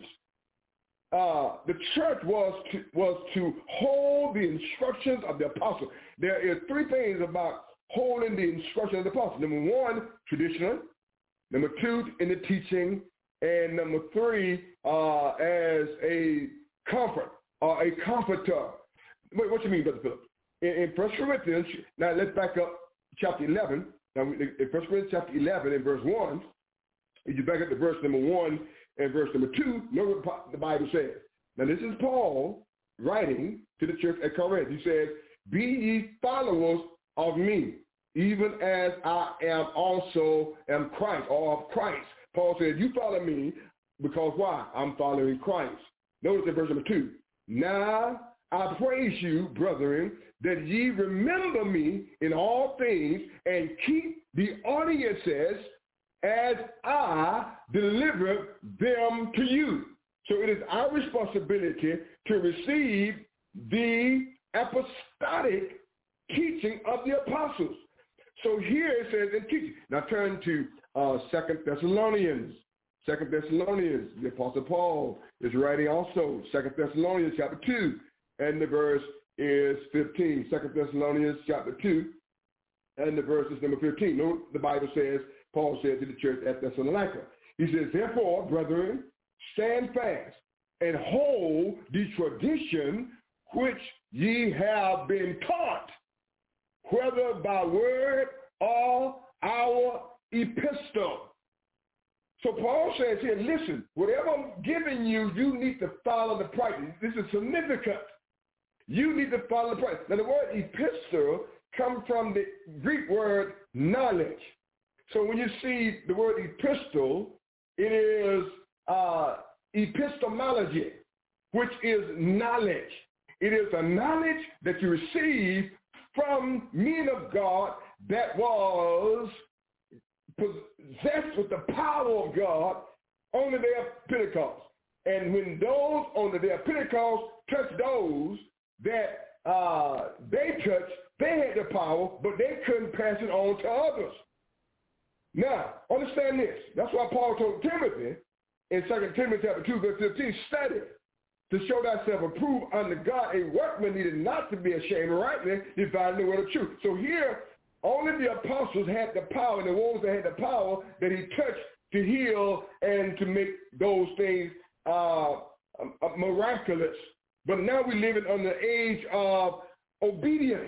The church was to hold the instructions of the apostle. There are three things about holding the instructions of the apostle. Number one, traditionally. Number two, in the teaching. And number three, as a comfort or a comforter. Wait, what you mean, Brother Philip? In 1 Corinthians, now let's back up chapter 11. Now, in 1 Corinthians chapter 11 and verse 1, if you back up to verse number 1 and verse number 2, know what the Bible says. Now, this is Paul writing to the church at Corinth. He says, be ye followers of me, even as I am also am Christ, or of Christ. Paul says, you follow me because why? I'm following Christ. Notice in verse number 2. Now I praise you, brethren, that ye remember me in all things and keep the ordinances as I deliver them to you. So it is our responsibility to receive the apostolic teaching of the apostles. So here it says in teaching. Now turn to 2 Thessalonians. 2 Thessalonians, the Apostle Paul is writing also. 2 Thessalonians chapter 2, and the verse is 15. 2 Thessalonians chapter 2, and the verse is number 15. Note the Bible says, Paul said to the church at Thessalonica. He says, therefore, brethren, stand fast and hold the tradition which ye have been taught, whether by word or our epistle. So Paul says here, listen, whatever I'm giving you, you need to follow the practice. This is significant. You need to follow the practice. Now the word epistle comes from the Greek word knowledge. So when you see the word epistle, it is epistemology, which is knowledge. It is a knowledge that you receive from men of God that was possessed with the power of God on the day of Pentecost. And when those on the day of Pentecost touched those that they touched, they had the power, but they couldn't pass it on to others. Now, understand this. That's why Paul told Timothy in 2 Timothy chapter 2, verse 15, study to show thyself approved unto God, a workman needed not to be ashamed, rightly dividing the word of truth. So here, only the apostles had the power, and the ones that had the power that he touched to heal and to make those things miraculous. But now we're living on the age of obedience.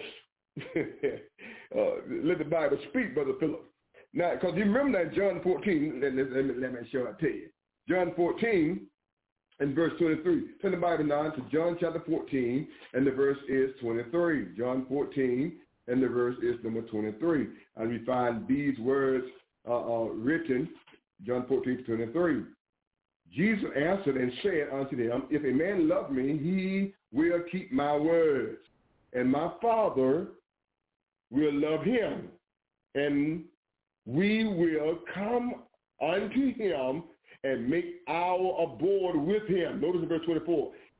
Let the Bible speak, Brother Philip. Now, because you remember that John 14, let me show it to you. John 14 and verse 23. Turn the Bible now to John chapter 14, and the verse is 23. John 14, and the verse is number 23. And we find these words written, John 14, 23. Jesus answered and said unto them, if a man love me, he will keep my words, and my Father will love him, and we will come unto him and make our abode with him. Notice in verse 24.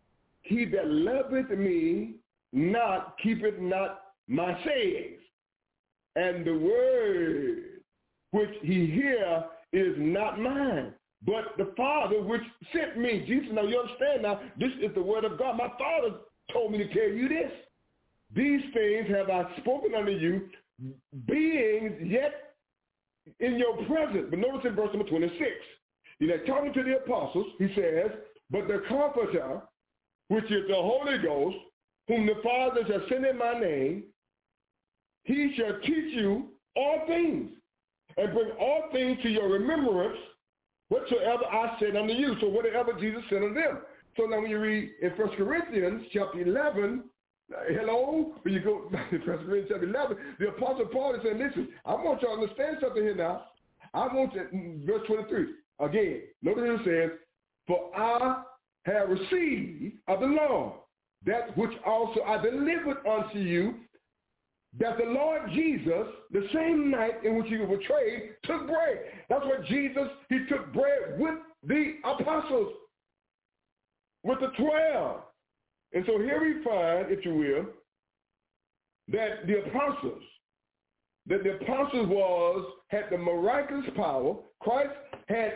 he that loveth me not keepeth not my sayings, and the word which he hear is not mine, but the Father which sent me. Jesus, now you understand now, this is the word of God. My Father told me to tell you this. These things have I spoken unto you, being yet in your presence. But notice in verse number 26, talking to the apostles, he says, but the Comforter, which is the Holy Ghost, whom the Father shall send in my name, he shall teach you all things, and bring all things to your remembrance, whatsoever I said unto you. So whatever Jesus said unto them. So now when you read in 1 Corinthians chapter 11, when you go back to 1 Corinthians chapter 11, the Apostle Paul is saying, listen, I want you to understand something here now. I want you, verse 23, again, notice it says, for I have received of the Lord that which also I delivered unto you, that the Lord Jesus, the same night in which he was betrayed, took bread. That's what Jesus, he took bread with the apostles, with the 12. And so here we find, if you will, that the apostles had the miraculous power. Christ had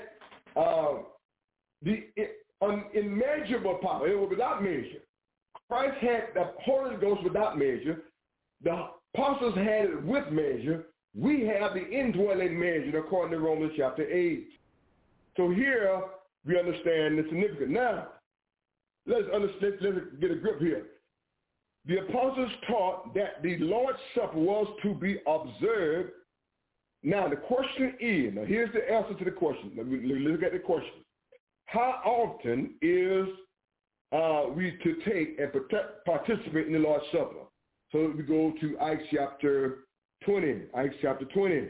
the unmeasurable power. It was without measure. Christ had the Holy Ghost without measure. The apostles had it with measure. We have the indwelling measure according to Romans chapter 8. So here we understand the significance. Now, let's get a grip here. The apostles taught that the Lord's Supper was to be observed. Now, the question is, now here's the answer to the question. Let me look at the question. How often is we to take and participate in the Lord's Supper? So we go to Acts chapter 20. Acts chapter 20.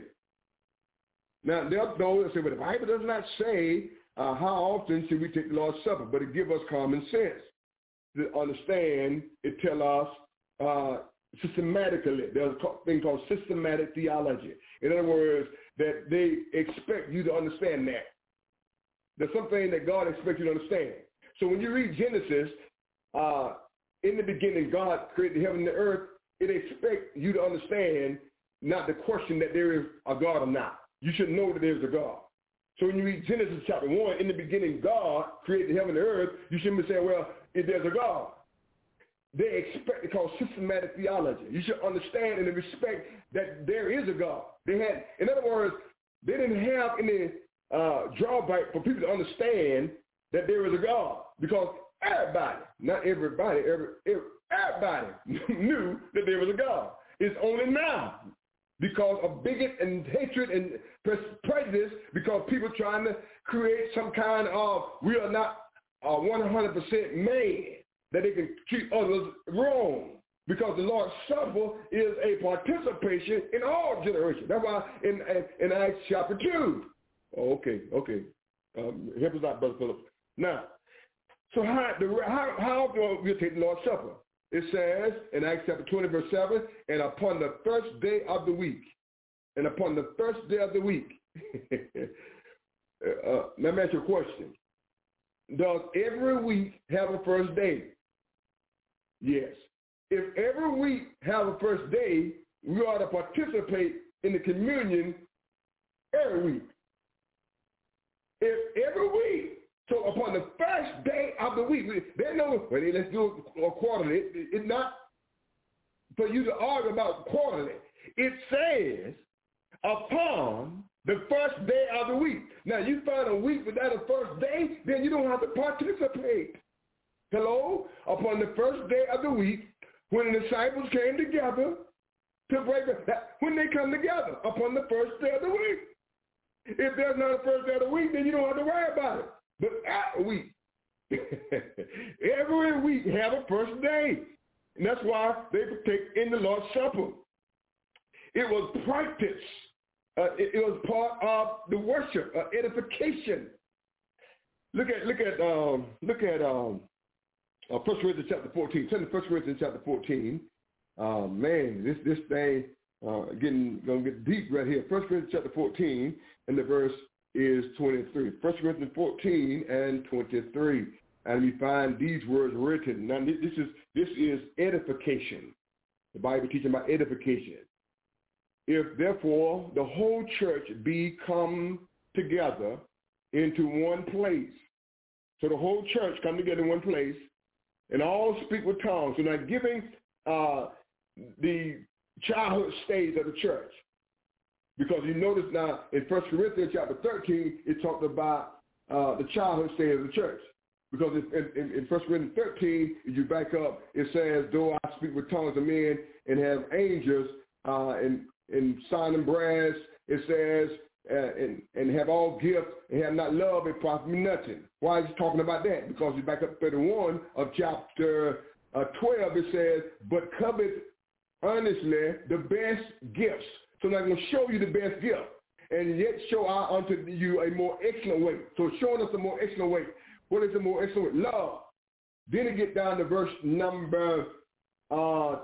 Now, they'll know and say, but the Bible does not say how often should we take the Lord's Supper, but it gives us common sense to understand. It tells us systematically. There's a thing called systematic theology. In other words, that they expect you to understand that. There's something that God expects you to understand. So when you read Genesis, in the beginning, God created the heaven and the earth. It expects you to understand not the question that there is a God or not. You should know that there is a God. So when you read Genesis chapter 1, in the beginning, God created the heaven and the earth. You shouldn't be saying, well, if there's a God. They expect it called systematic theology. You should understand and respect that there is a God. They had, in other words, they didn't have any drawback for people to understand that there is a God, because everybody, not everybody, everybody knew that there was a God. It's only now, because of bigot and hatred and prejudice, because people trying to create some kind of, we are not 100% man, that they can treat others wrong. Because the Lord's Supper is a participation in all generations. That's why in Acts chapter 2. Oh, okay. Help us out, Brother Philip. Now, so how do we take the Lord's Supper? It says in Acts chapter 20, verse 7, and upon the first day of the week. And upon the first day of the week. Let me ask you a question. Does every week have a first day? Yes. If every week have a first day, we ought to participate in the communion every week. If every week, so upon the first day of the week, they know, well, let's do it quarterly. It's not for you to argue about quarterly. It says upon the first day of the week. Now, you find a week without a first day, then you don't have to participate. Hello? Upon the first day of the week, when the disciples came together to break it, when they come together upon the first day of the week. If there's not a first day of the week, then you don't have to worry about it. But every week, every week have a first day. And that's why they partake in the Lord's Supper. It was practice. It was part of the worship, edification. Look at 1 Corinthians chapter 14. Turn to 1 Corinthians chapter 14. Man, this thing gonna get deep right here. 1 Corinthians chapter 14, and the verse is 23. 1 Corinthians 14 and 23. and we find these words written. Now, this is edification. The Bible teaches about edification. If, therefore, the whole church be come together into one place. So the whole church come together in one place and all speak with tongues. So now giving the childhood stage of the church. Because you notice now in 1 Corinthians chapter 13, it talked about the childhood stage of the church. Because in 1 Corinthians 13, if you back up, it says, though I speak with tongues of men and have angels and sign and brass, it says, and have all gifts and have not love, it profit me nothing. Why is he talking about that? Because you back up 31 of chapter 12, it says, but covet earnestly the best gifts. So now I'm going to show you the best gift, and yet show I unto you a more excellent way. So showing us a more excellent way. What is the more excellent way? Love. Then it get down to verse number 8.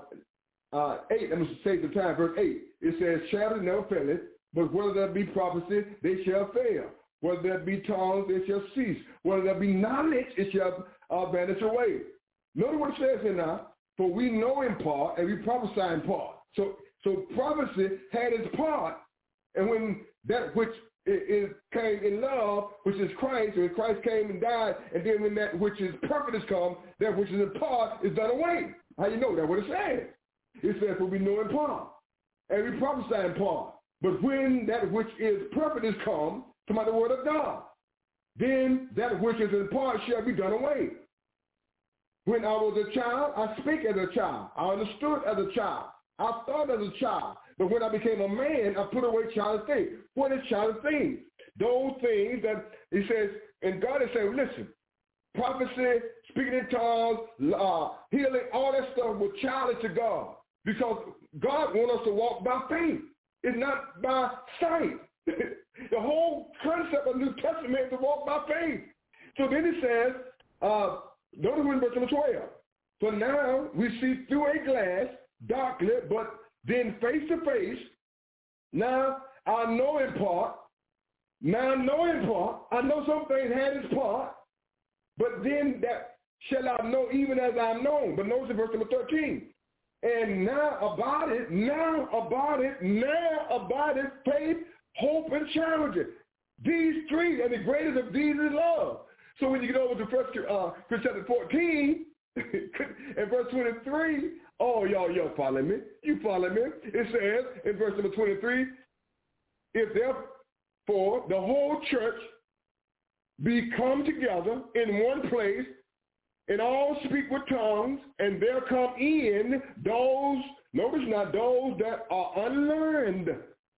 I'm going to save the time. Verse 8. It says, charity never faileth, but whether there be prophecy, they shall fail. Whether there be tongues, they shall cease. Whether there be knowledge, it shall vanish away. Notice what it says here now. For we know in part, and we prophesy in part. So prophecy had its part, and when that which is came in love, which is Christ, when Christ came and died, and then when that which is perfect is come, that which is in part is done away. How you know that? What it says? It says, for we know in part, and we prophesy in part. But when that which is perfect is come, to the word of God, then that which is in part shall be done away. When I was a child, I spake as a child. I understood as a child. I thought as a child. But when I became a man, I put away childish things. What is childish things? Those things that he says, and God is saying, listen, prophecy, speaking in tongues, healing, all that stuff was childish to God. Because God wants us to walk by faith. It's not by sight. The whole concept of the New Testament is to walk by faith. So then it says, notice in verse number 12. For now we see through a glass, darkly, but then face to face. Now I know in part. Now I know in part. I know some things had its part, but then that shall I know even as I am known. But notice in verse number 13. And now abide it, faith, hope, and charity. These three, and the greatest of these is love. So when you get over to 1 chapter 14, and verse 23, oh, y'all follow me. You follow me. It says in verse number 23, if therefore the whole church be come together in one place, and all speak with tongues, and there come in those, notice now, those that are unlearned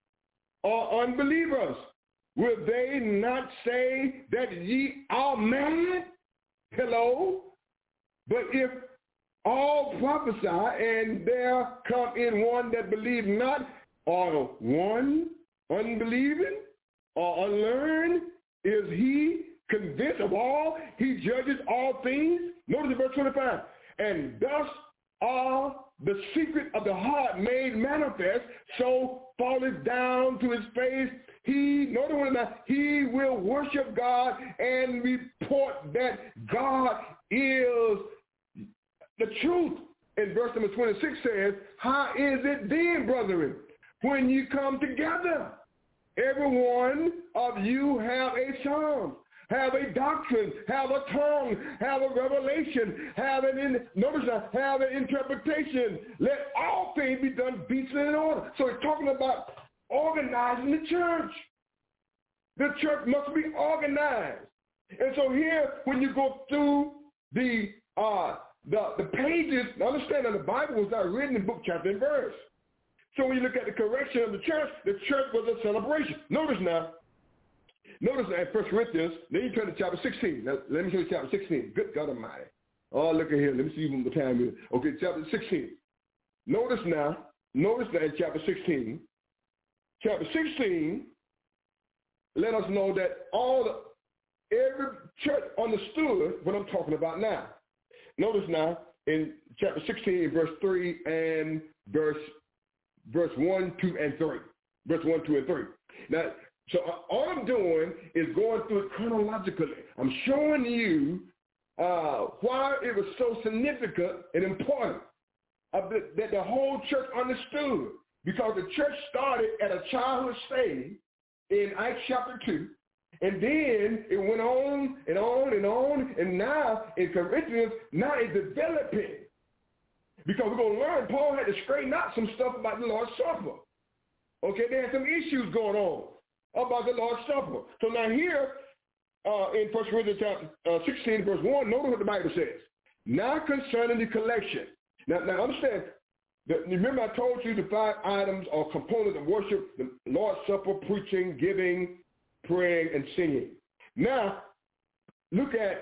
or unbelievers. Will they not say that ye are mad? Hello? But if all prophesy, and there come in one that believe not, or one unbelieving or unlearned, is he convinced of all? He judges all things. Notice in verse 25. And thus are the secret of the heart made manifest, so falleth down to his face. He will worship God and report that God is the truth. And verse number 26 says, how is it then, brethren, when you come together? Every one of you have a psalm, have a doctrine, have a tongue, have a revelation, have an interpretation. Let all things be done decently in order. So it's talking about organizing the church. The church must be organized. And so here, when you go through the pages, understand that the Bible was not written in book, chapter, and verse. So when you look at the correction of the church was a celebration. Notice now in 1 Corinthians, then you turn to chapter 16. Now, let me show you chapter 16. Good God Almighty. Oh, look at here. Let me see one more time here. Okay, chapter 16. Notice now in chapter 16. Chapter 16, let us know that every church understood what I'm talking about now. Notice now in chapter 16, verse 3 and verse 1, 2, and 3. Verse 1, 2, and 3. Now, so all I'm doing is going through it chronologically. I'm showing you why it was so significant and important that the whole church understood. Because the church started at a childhood stage in Acts chapter 2. And then it went on and on and on. And now in Corinthians, now it's developing. Because we're going to learn Paul had to straighten out some stuff about the Lord's Supper. Okay, there had some issues going on about the Lord's Supper. So now here in 1 Corinthians chapter 16, verse 1, notice what the Bible says. Now concerning the collection. Now understand, remember I told you the 5 items or components of worship, the Lord's Supper, preaching, giving, praying, and singing. Now, look at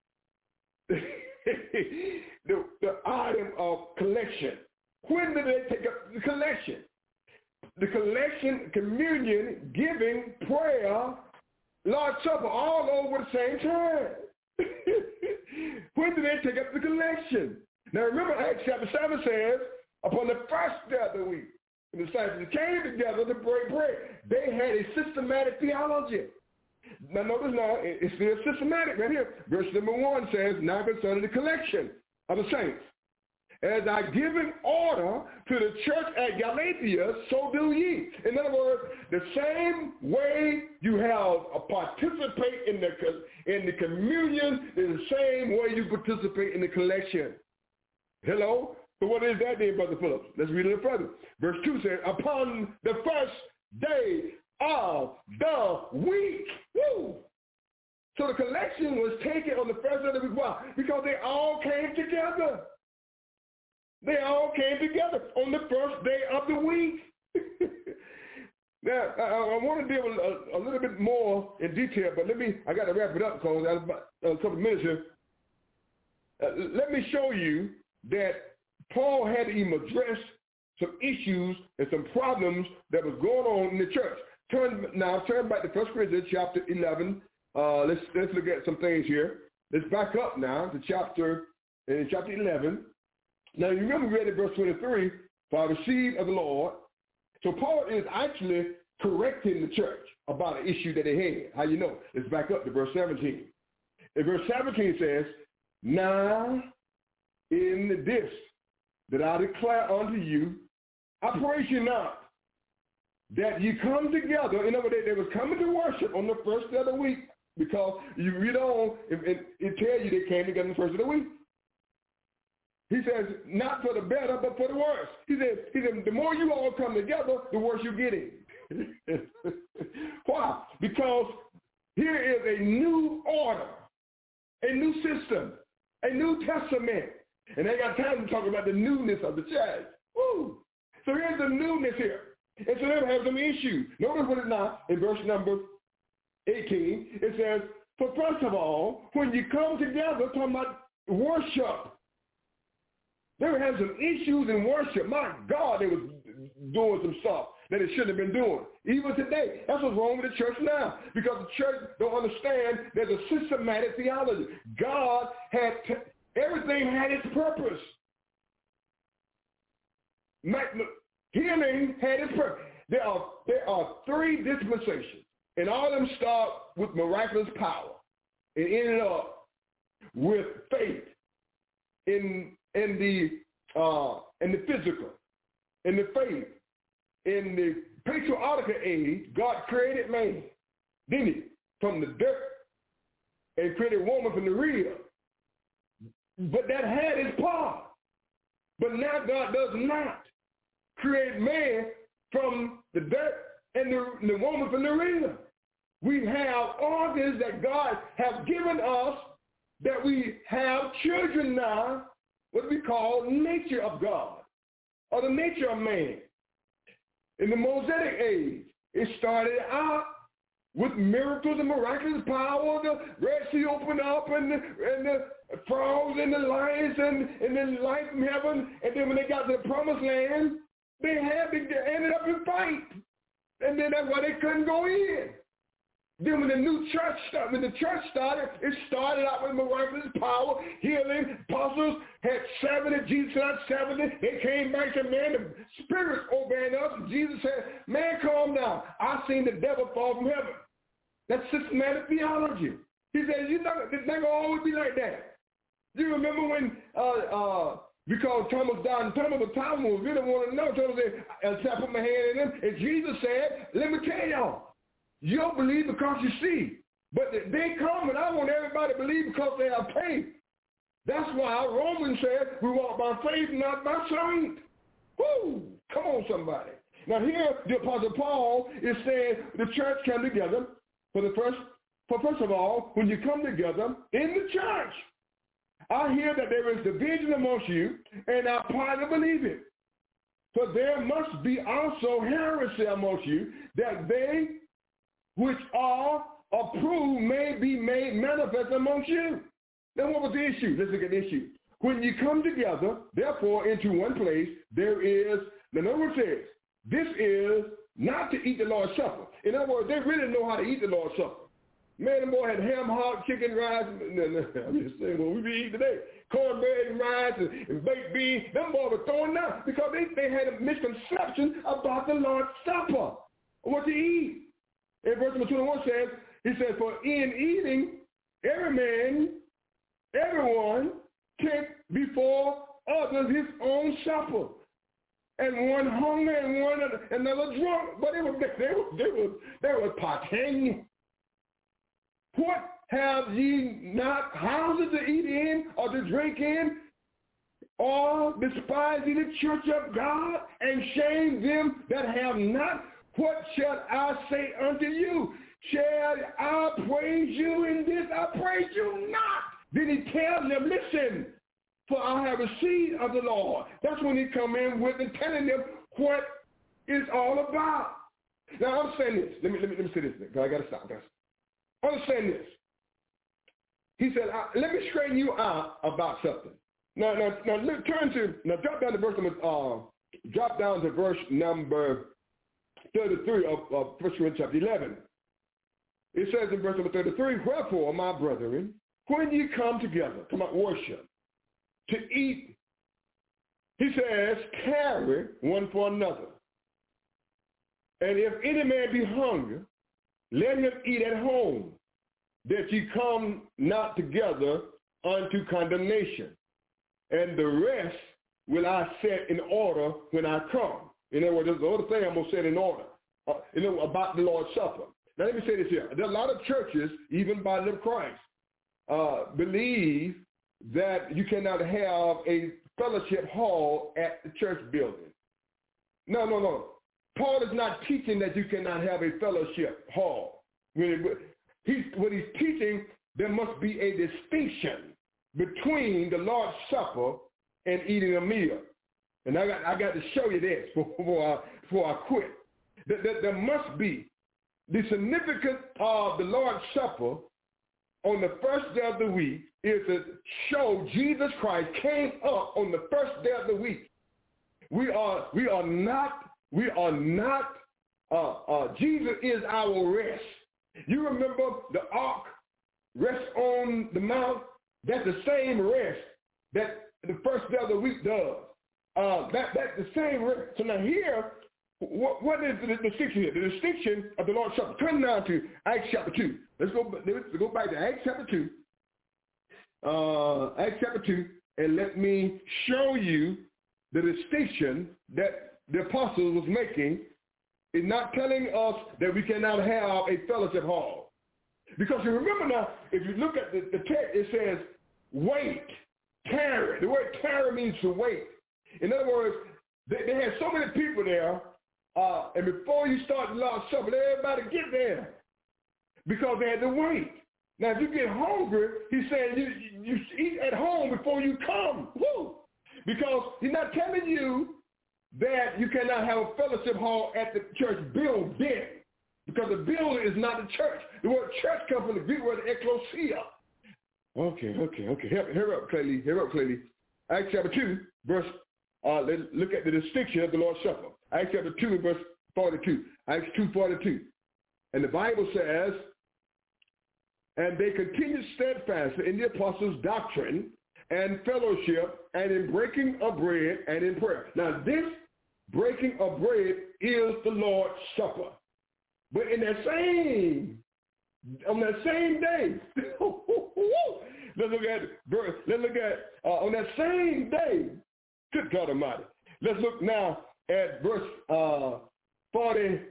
the item of collection. When did they take up the collection? The collection, communion, giving, prayer, Lord's Supper, all over the same time. When did they take up the collection? Now remember, Acts chapter 7 says, upon the first day of the week, the disciples came together to break bread. They had a systematic theology. Now notice now, it's still systematic right here. Verse number 1 says, now concerning the collection of the saints. As I give an order to the church at Galatia, so do ye. In other words, the same way you have participate in the communion is the same way you participate in the collection. Hello? So what is that then, Brother Phillips? Let's read a little further. Verse 2 says, upon the first day of the week. Woo! So the collection was taken on the first day of the week. Why? Because they all came together. They all came together on the first day of the week. Now, I want to deal with a little bit more in detail, but I got to wrap it up because I have about a couple of minutes here. Let me show you that Paul had to even address some issues and some problems that was going on in the church. Turn back to 1 Corinthians chapter 11. Let's look at some things here. Let's back up now to chapter 11. Now, you remember we read in verse 23, for I received of the Lord. So Paul is actually correcting the church about an issue that they had. How you know? Let's back up to verse 17. And verse 17 says, now in this that I declare unto you, I praise you not, that you come together. In other words, they was coming to worship on the first day of the week, because you read on, it tells you they came together on the first of the week. He says, not for the better, but for the worse. He said, the more you all come together, the worse you're getting. Why? Because here is a new order, a new system, a new testament. And they got time to talk about the newness of the church. Woo! So here's the newness here. And so they have some issues. Notice what it's now in verse number 18. It says, for first of all, when you come together, talking about worship, they were having some issues in worship. My God, they was doing some stuff that they shouldn't have been doing. Even today, that's what's wrong with the church now, because the church don't understand there's a systematic theology. God had everything had its purpose. Healing had its purpose. There are 3 dispensations, and all of them start with miraculous power and ended up with faith in the physical, in the faith. In the patriarchal age, God created man, didn't he? From the dirt, and created woman from the real. But that had its part. But now God does not create man from the dirt and the woman from the real. We have organs that God has given us, that we have children now, what we call nature of God, or the nature of man. In the Mosaic age, it started out with miracles and miraculous power. The Red Sea opened up, and the frogs and the lions and the light from heaven. And then when they got to the promised land, they ended up in fight. And then that's why they couldn't go in. Then when the church started, it started out with miraculous power, healing. Apostles had 70, Jesus had 70. They came back to man, the Spirit obeying us. Jesus said, man, calm down. I've seen the devil fall from heaven. That's systematic theology. He said, it's not going to always be like that. Do you remember when we called Thomas down? Thomas really wanted to know. Thomas said, I put my hand in him. And Jesus said, let me tell y'all, you don't believe because you see. But the day comes, and I want everybody to believe because they have faith. That's why Romans said we walk by faith, not by sight. Woo! Come on, somebody. Now here, the Apostle Paul is saying the church come together first of all, when you come together in the church. I hear that there is division amongst you, and I partly believe it. For there must be also heresy amongst you, that they which are approved may be made manifest amongst you. Now what was the issue? Let's look at the issue. When you come together, therefore, into one place, there is, the number says, this is not to eat the Lord's Supper. In other words, they really know how to eat the Lord's Supper. Man, the boy had ham hock, chicken, rice. I'm just saying what we be eating today. Cornbread and rice and baked beans. Them boys were throwing up because they had a misconception about the Lord's Supper, what to eat. And verse number 21 says, he says, for in eating, everyone take before others his own supper. And one hungry and one another drunk. But they were partaking. What have ye not houses to eat in or to drink in? Or despise ye the church of God and shame them that have not? What shall I say unto you? Shall I praise you in this? I praise you not. Then he tells them, listen, for I have received of the Lord. That's when he come in with and telling them what it's all about. Now I'm saying this. Let me say this, because I got to stop, guys. I'm saying this. He said, let me straighten you out about something. Now drop down to verse number 33 of 1 Corinthians chapter 11. It says in verse number 33, wherefore, my brethren, when you come together, come out worship, to eat, he says, carry one for another. And if any man be hungry, let him eat at home, that ye come not together unto condemnation. And the rest will I set in order when I come. In other words, there's the other thing I'm going to set in order, about the Lord's Supper. Now let me say this here. There are a lot of churches, even by the Christ, believe that you cannot have a fellowship hall at the church building. No. Paul is not teaching that you cannot have a fellowship hall. What he's teaching, there must be a distinction between the Lord's Supper and eating a meal. And I got to show you this before I quit. There must be the significance of the Lord's Supper on the first day of the week is to show Jesus Christ came up on the first day of the week. We are not, Jesus is our rest. You remember the ark rest on the mount? That's the same rest that the first day of the week does. That's the same rest. So now here, what is the distinction here? The distinction of the Lord's Supper. Turn now to Acts chapter 2. Let's go back to Acts chapter 2. Acts chapter 2, and let me show you the distinction that the apostles was making in not telling us that we cannot have a fellowship hall. Because you remember now, if you look at the text, it says, wait, tarry. The word tarry means to wait. In other words, they had so many people there, and before you start the Lord's Supper, everybody get there because they had to wait. Now, if you get hungry, he's saying you eat at home before you come. Woo! Because he's not telling you that you cannot have a fellowship hall at the church building, because the building is not the church. The word church comes from the Greek word ecclesia. Okay. Here up, Clearly. Acts chapter 2, verse, let's look at the distinction of the Lord's Supper. Acts chapter 2, verse 42. Acts 2:42. And the Bible says, and they continued steadfastly in the apostles' doctrine and fellowship and in breaking of bread and in prayer. Now this breaking of bread is the Lord's Supper. But on that same day, Let's look at on that same day. Good God Almighty. Let's look now at verse 46.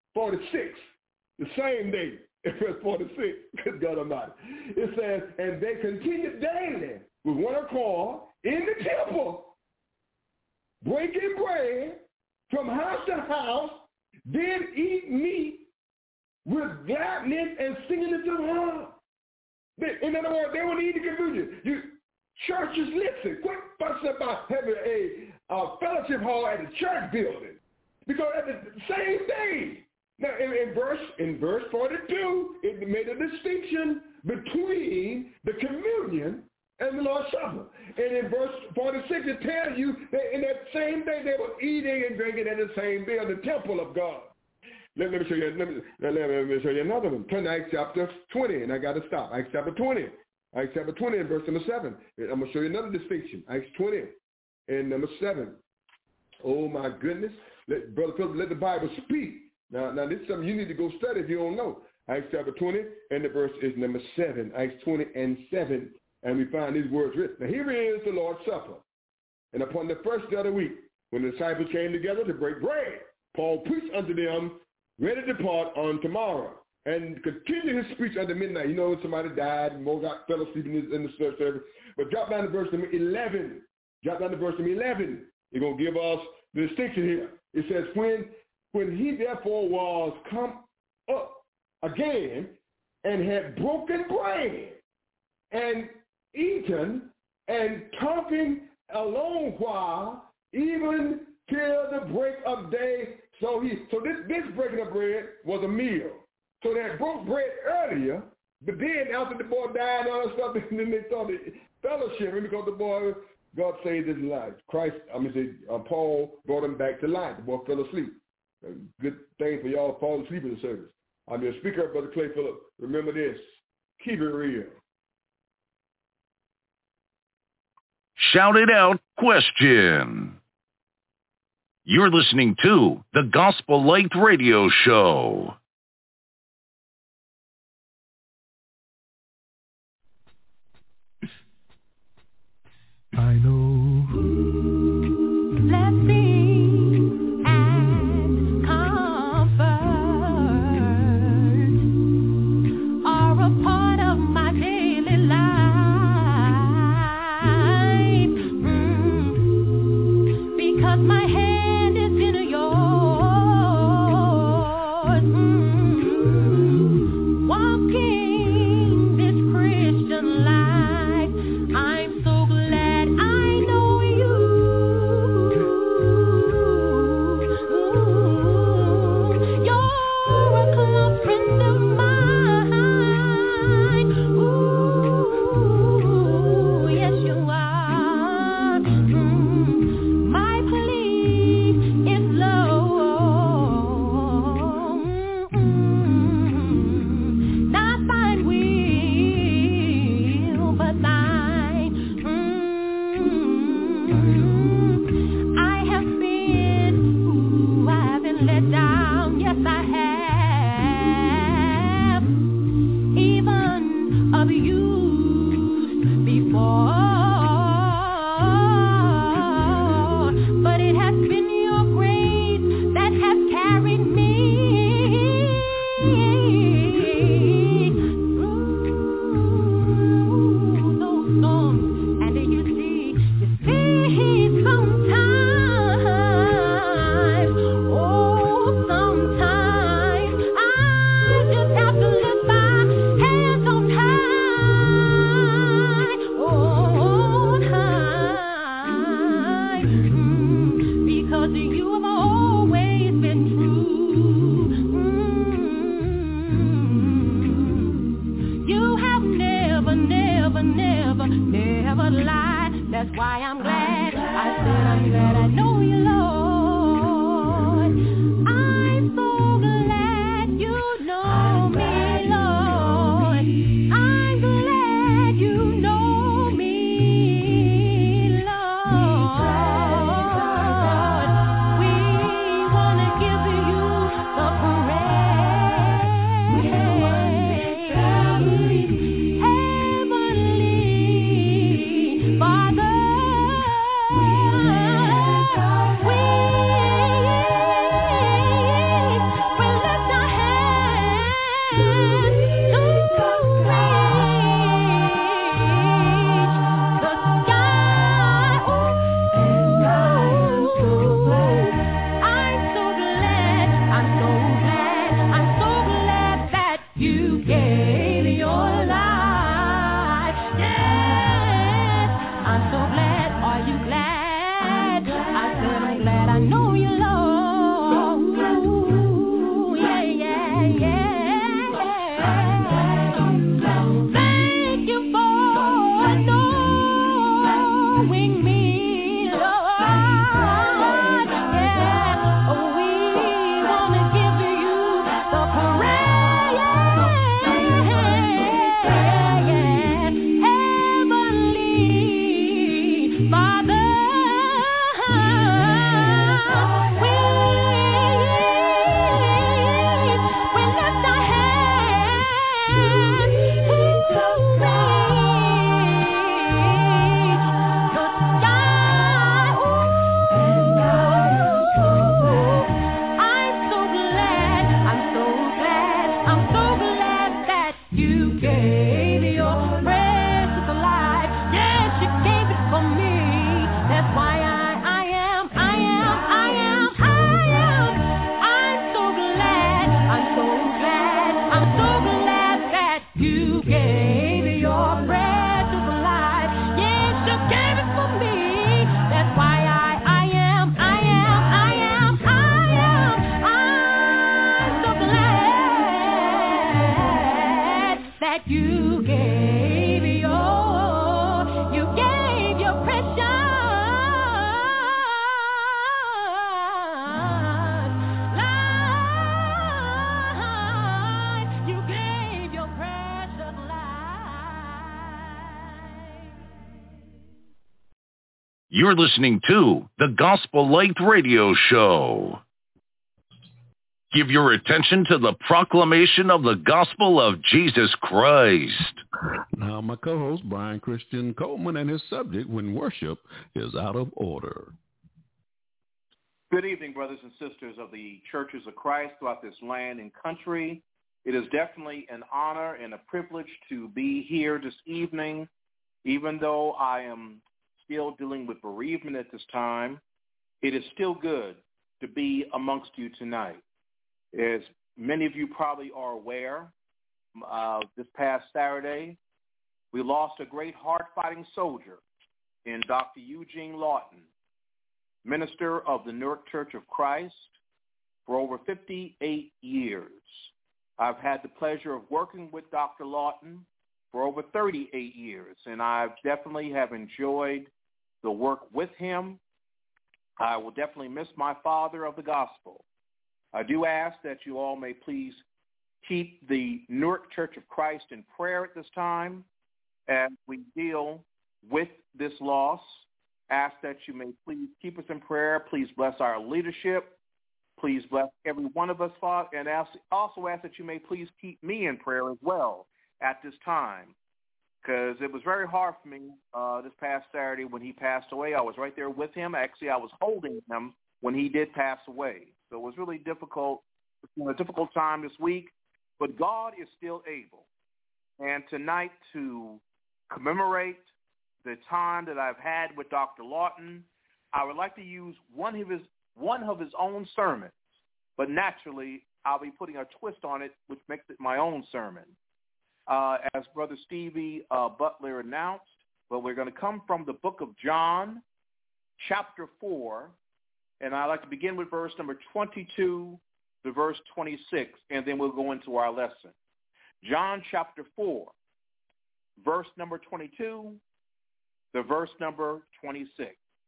The same day, verse 46. Good God Almighty. It says, and they continued daily with one accord in the temple, breaking bread from house to house, then eat meat with gladness and singing unto the Lord. In other words, they want to eat the communion. Churches, listen, quit fussing about having a fellowship hall at the church building, because at the same day. Now, in verse 42, it made a distinction between the communion and the Lord's Supper. And in verse 46, it tells you that in that same day they were eating and drinking at the same day in the temple of God. Let me show you. Let me show you another one. Turn to Acts chapter 20, and I got to stop. Acts chapter 20. Acts chapter 20 and verse number 7. I'm going to show you another distinction. Acts 20 and number 7. Oh, my goodness. Brother Philip, let the Bible speak. Now, this is something you need to go study if you don't know. Acts chapter 20, and the verse is number 7. Acts 20 and 7. And we find these words written. Now, here is the Lord's Supper. And upon the first day of the week, when the disciples came together to break bread, Paul preached unto them, ready to depart on tomorrow, and continued his speech unto midnight. You know, when somebody died, and more fell asleep in the church service. But drop down to verse number 11. Drop down to verse number 11. He's going to give us the distinction here. It says, when he therefore was come up again and had broken bread and eaten and talking a long while, even till the break of day. So this breaking of bread was a meal. So they had broke bread earlier, but then after the boy died and all that stuff, then they started fellowshipping because the boy, God saved his life. Paul brought him back to life. The boy fell asleep. A good thing for y'all to fall asleep in the service. I'm your speaker, Brother Clay Phillip. Remember this. Keep it real.
Shout it out question. You're listening to the Gospel Light Radio Show.
I know.
Blessing and comfort are a part of my daily life. Because my hand is in yours. Walking this Christian life, I'm so glad I know you. You're a close friend of mine. Ooh, yes you are. My plea is low. Not thine will, but thine. I have been let down. Yes, I have. Even abused before. But it has been your grace that has carried me through those storms. And you see sometimes, sometimes I just have to lift my hands on high, because you have always been true. You have never lied. That's why I'm glad. I said I'm glad I know you, Lord. I'm so glad you know me, Lord. I'm glad you know me, Lord. We want to give you the praise. Heavenly
You're listening to the Gospel Light Radio Show. Give your attention to the proclamation of the gospel of Jesus Christ.
Now, my co-host, Brian Christian Coleman, and his subject, when worship is out of order.
Good evening, brothers and sisters of the Churches of Christ throughout this land and country. It is definitely an honor and a privilege to be here this evening, even though I am still dealing with bereavement at this time. It is still good to be amongst you tonight. As many of you probably are aware, this past Saturday, we lost a great hard-fighting soldier in Dr. Eugene Lawton, minister of the Newark Church of Christ for over 58 years. I've had the pleasure of working with Dr. Lawton for over 38 years, and I definitely have enjoyed the work with him. I will definitely miss my father of the gospel. I do ask that you all may please keep the Newark Church of Christ in prayer at this time as we deal with this loss. Ask that you may please keep us in prayer. Please bless our leadership. Please bless every one of us, Father, and also ask that you may please keep me in prayer as well at this time, because it was very hard for me this past Saturday when he passed away. I was right there with him. Actually, I was holding him when he did pass away. So it was really difficult. It's been a difficult time this week, but God is still able. And tonight, to commemorate the time that I've had with Dr. Lawton, I would like to use one of his own sermons, but naturally I'll be putting a twist on it, which makes it my own sermon. As Brother Stevie Butler announced, but we're going to come from the book of John, chapter 4, and I'd like to begin with verse number 22 to verse 26, and then we'll go into our lesson. John chapter 4, verse number 22 to verse number 26.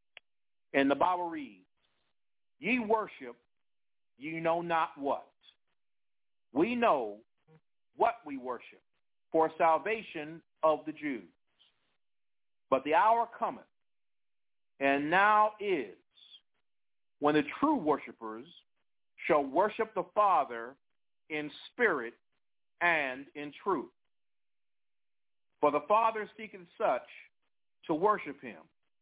And the Bible reads, "Ye worship, ye know not what. We know what we worship, for salvation of the Jews. But the hour cometh, and now is, when the true worshipers shall worship the Father in spirit and in truth. For the Father seeketh such to worship him.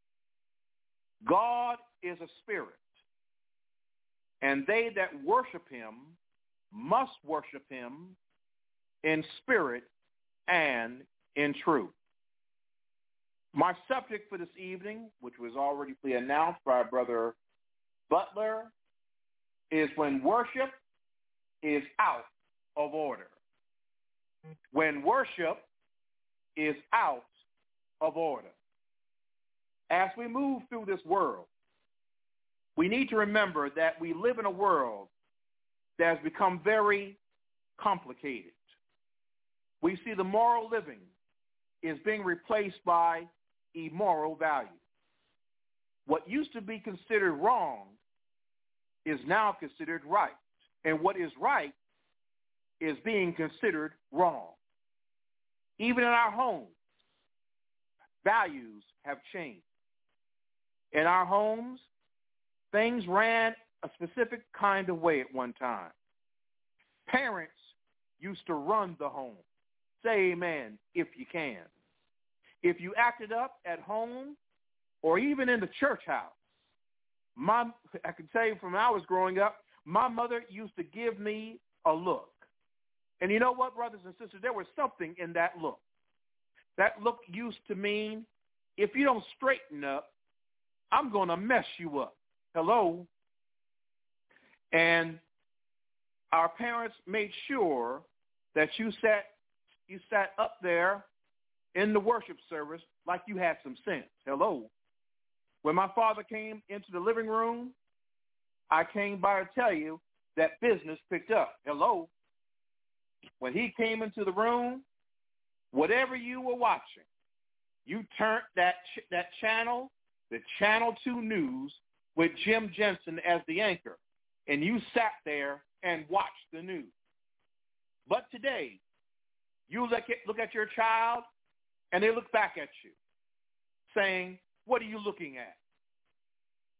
God is a spirit, and they that worship him must worship him in spirit and in truth." My subject for this evening, which was already announced by Brother Butler, is when worship is out of order. When worship is out of order. As we move through this world, we need to remember that we live in a world that has become very complicated. We see the moral living is being replaced by immoral values. What used to be considered wrong is now considered right, and what is right is being considered wrong. Even in our homes, values have changed. In our homes, things ran a specific kind of way at one time. Parents used to run the home. Say amen if you can. If you acted up at home or even in the church house, I can tell you from when I was growing up, my mother used to give me a look. And you know what, brothers and sisters, there was something in that look. That look used to mean, if you don't straighten up, I'm going to mess you up. Hello? And our parents made sure that you sat up there in the worship service like you had some sense. Hello? When my father came into the living room, I came by to tell you that business picked up. Hello? When he came into the room, whatever you were watching, you turned that channel, the Channel 2 News, with Jim Jensen as the anchor, and you sat there and watched the news. But today, you look at your child, and they look back at you, saying, "What are you looking at?"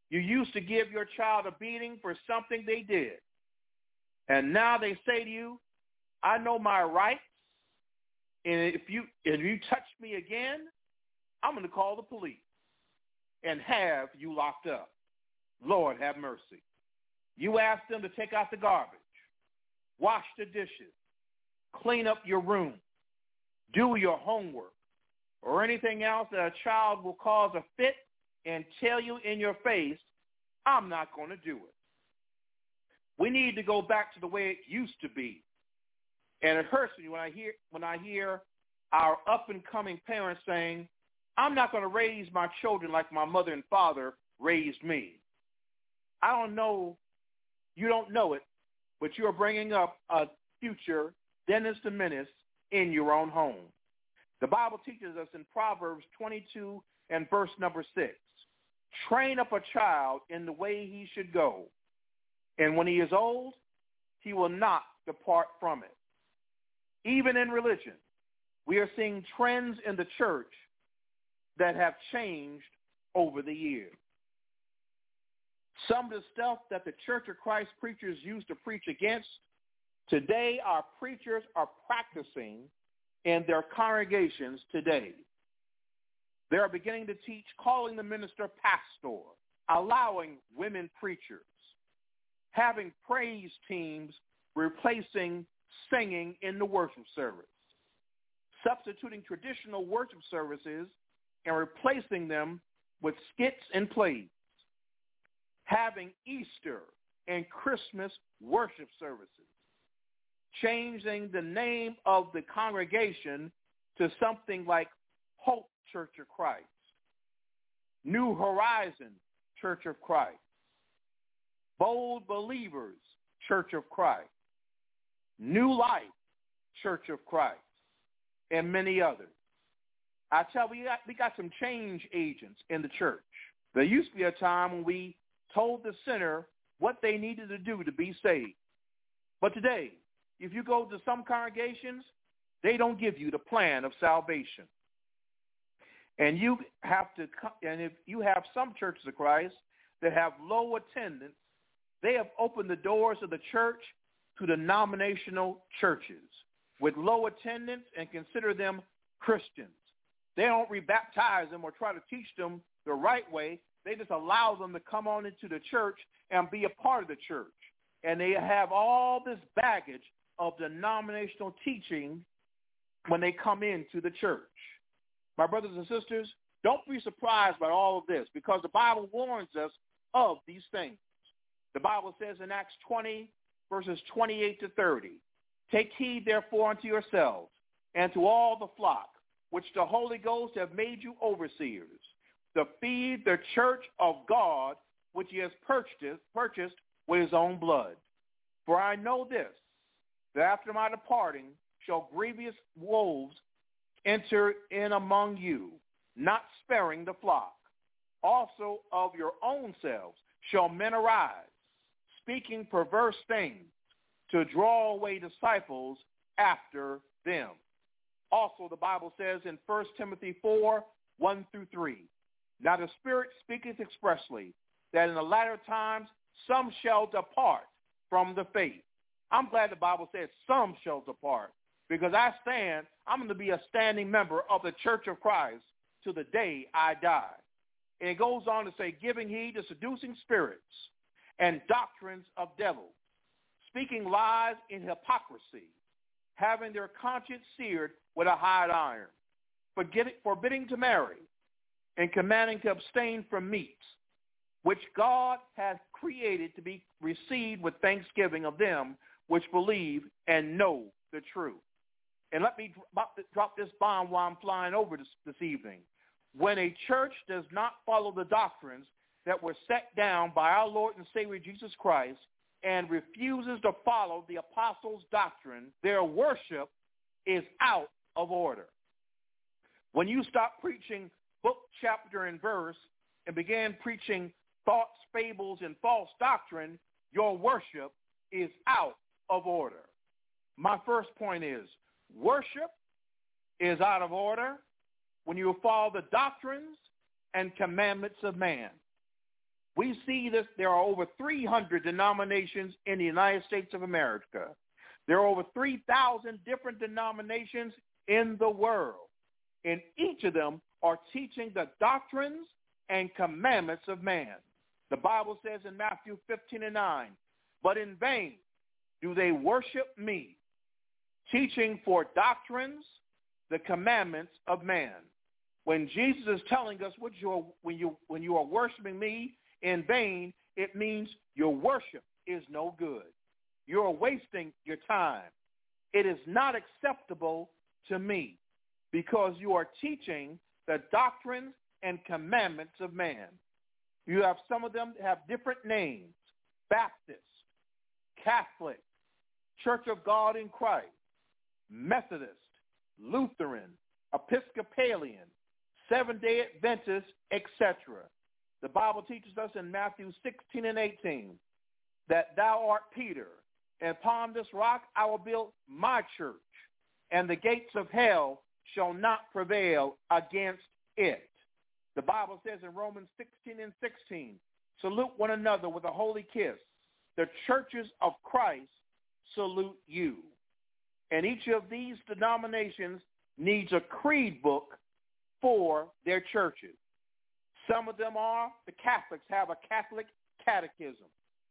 You used to give your child a beating for something they did. And now they say to you, I know my rights, and if you touch me again, I'm going to call the police and have you locked up. Lord, have mercy. You ask them to take out the garbage, wash the dishes, clean up your room, do your homework, or anything else that a child will cause a fit and tell you in your face, I'm not going to do it. We need to go back to the way it used to be. And it hurts me when I hear our up-and-coming parents saying, I'm not going to raise my children like my mother and father raised me. I don't know, you don't know it, but you're bringing up a future Dennis the Menace in your own home. The Bible teaches us in Proverbs 22 and verse number 6, train up a child in the way he should go, and when he is old, he will not depart from it. Even in religion, we are seeing trends in the church that have changed over the years. Some of the stuff that the Church of Christ preachers used to preach against, today our preachers are practicing in their congregations today. They are beginning to teach calling the minister pastor, allowing women preachers, having praise teams replacing singing in the worship service, substituting traditional worship services and replacing them with skits and plays, having Easter and Christmas worship services, changing the name of the congregation to something like Hope Church of Christ, New Horizon Church of Christ, Bold Believers Church of Christ, New Life Church of Christ, and many others. I tell you, we got some change agents in the church. There used to be a time when we told the sinner what they needed to do to be saved. But today, if you go to some congregations, they don't give you the plan of salvation. And if you have some churches of Christ that have low attendance, they have opened the doors of the church to denominational churches with low attendance and consider them Christians. They don't rebaptize them or try to teach them the right way. They just allow them to come on into the church and be a part of the church. And they have all this baggage of denominational teaching when they come into the church. My brothers and sisters, don't be surprised by all of this, because the Bible warns us of these things. The Bible says in Acts 20, verses 28 to 30, take heed therefore unto yourselves and to all the flock, which the Holy Ghost have made you overseers, to feed the church of God, which he has purchased with his own blood. For I know this, that after my departing shall grievous wolves enter in among you, not sparing the flock. Also of your own selves shall men arise, speaking perverse things, to draw away disciples after them. Also, the Bible says in 1 Timothy 4, 1 through 3, now the Spirit speaketh expressly, that in the latter times some shall depart from the faith. I'm glad the Bible says some shall depart, because I'm going to be a standing member of the Church of Christ to the day I die. And it goes on to say, giving heed to seducing spirits and doctrines of devils, speaking lies in hypocrisy, having their conscience seared with a hot iron, forbidding to marry, and commanding to abstain from meats, which God hath created to be received with thanksgiving of them which believe and know the truth. And let me drop this bomb while I'm flying over this evening. When a church does not follow the doctrines that were set down by our Lord and Savior Jesus Christ and refuses to follow the apostles' doctrine, their worship is out of order. When you stop preaching book, chapter, and verse and begin preaching thoughts, fables, and false doctrine, your worship is out of order. My first point is, worship is out of order when you follow the doctrines and commandments of man. We see this. There are over 300 denominations in the United States of America. There are over 3,000 different denominations in the world. And each of them are teaching the doctrines and commandments of man. The Bible says in Matthew 15:9, but in vain do they worship me, teaching for doctrines the commandments of man. When Jesus is telling us when you are worshiping me in vain, it means your worship is no good. You're wasting your time. It is not acceptable to me because you are teaching the doctrines and commandments of man. You have some of them that have different names: Baptist, Catholic, Church of God in Christ, Methodist, Lutheran, Episcopalian, Seventh-day Adventist, etc. The Bible teaches us in Matthew 16:18 that thou art Peter, and upon this rock I will build my church, and the gates of hell shall not prevail against it. The Bible says in Romans 16:16, salute one another with a holy kiss. The churches of Christ salute you. And each of these denominations needs a creed book for their churches. Some of them are, the Catholics have a Catholic catechism.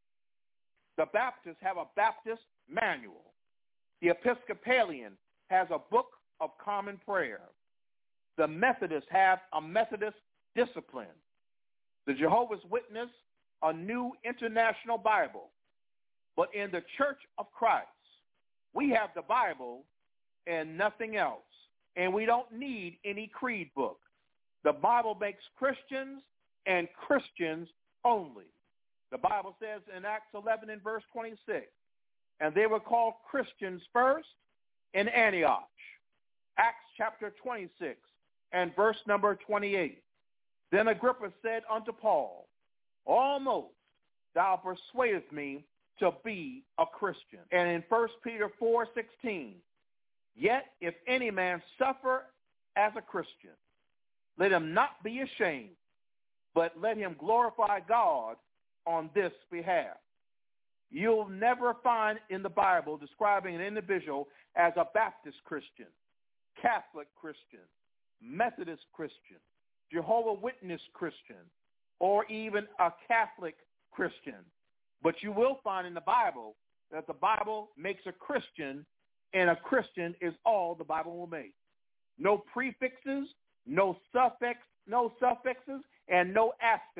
The Baptists have a Baptist manual. The Episcopalian has a book of common prayer. The Methodists have a Methodist discipline. The Jehovah's Witness, a New International Bible. But in the Church of Christ, we have the Bible and nothing else. And we don't need any creed book. The Bible makes Christians and Christians only. The Bible says in Acts 11 and verse 26, and they were called Christians first in Antioch. Acts chapter 26 and verse number 28. Then Agrippa said unto Paul, almost thou persuadest me to be a Christian. And in 1 Peter 4:16, yet if any man suffer as a Christian, let him not be ashamed, but let him glorify God on this behalf. You'll never find in the Bible describing an individual as a Baptist Christian, Catholic Christian, Methodist Christian, Jehovah's Witness Christian, or even a Catholic Christian. But you will find in the Bible that the Bible makes a Christian, and a Christian is all the Bible will make. No prefixes, no suffixes, and no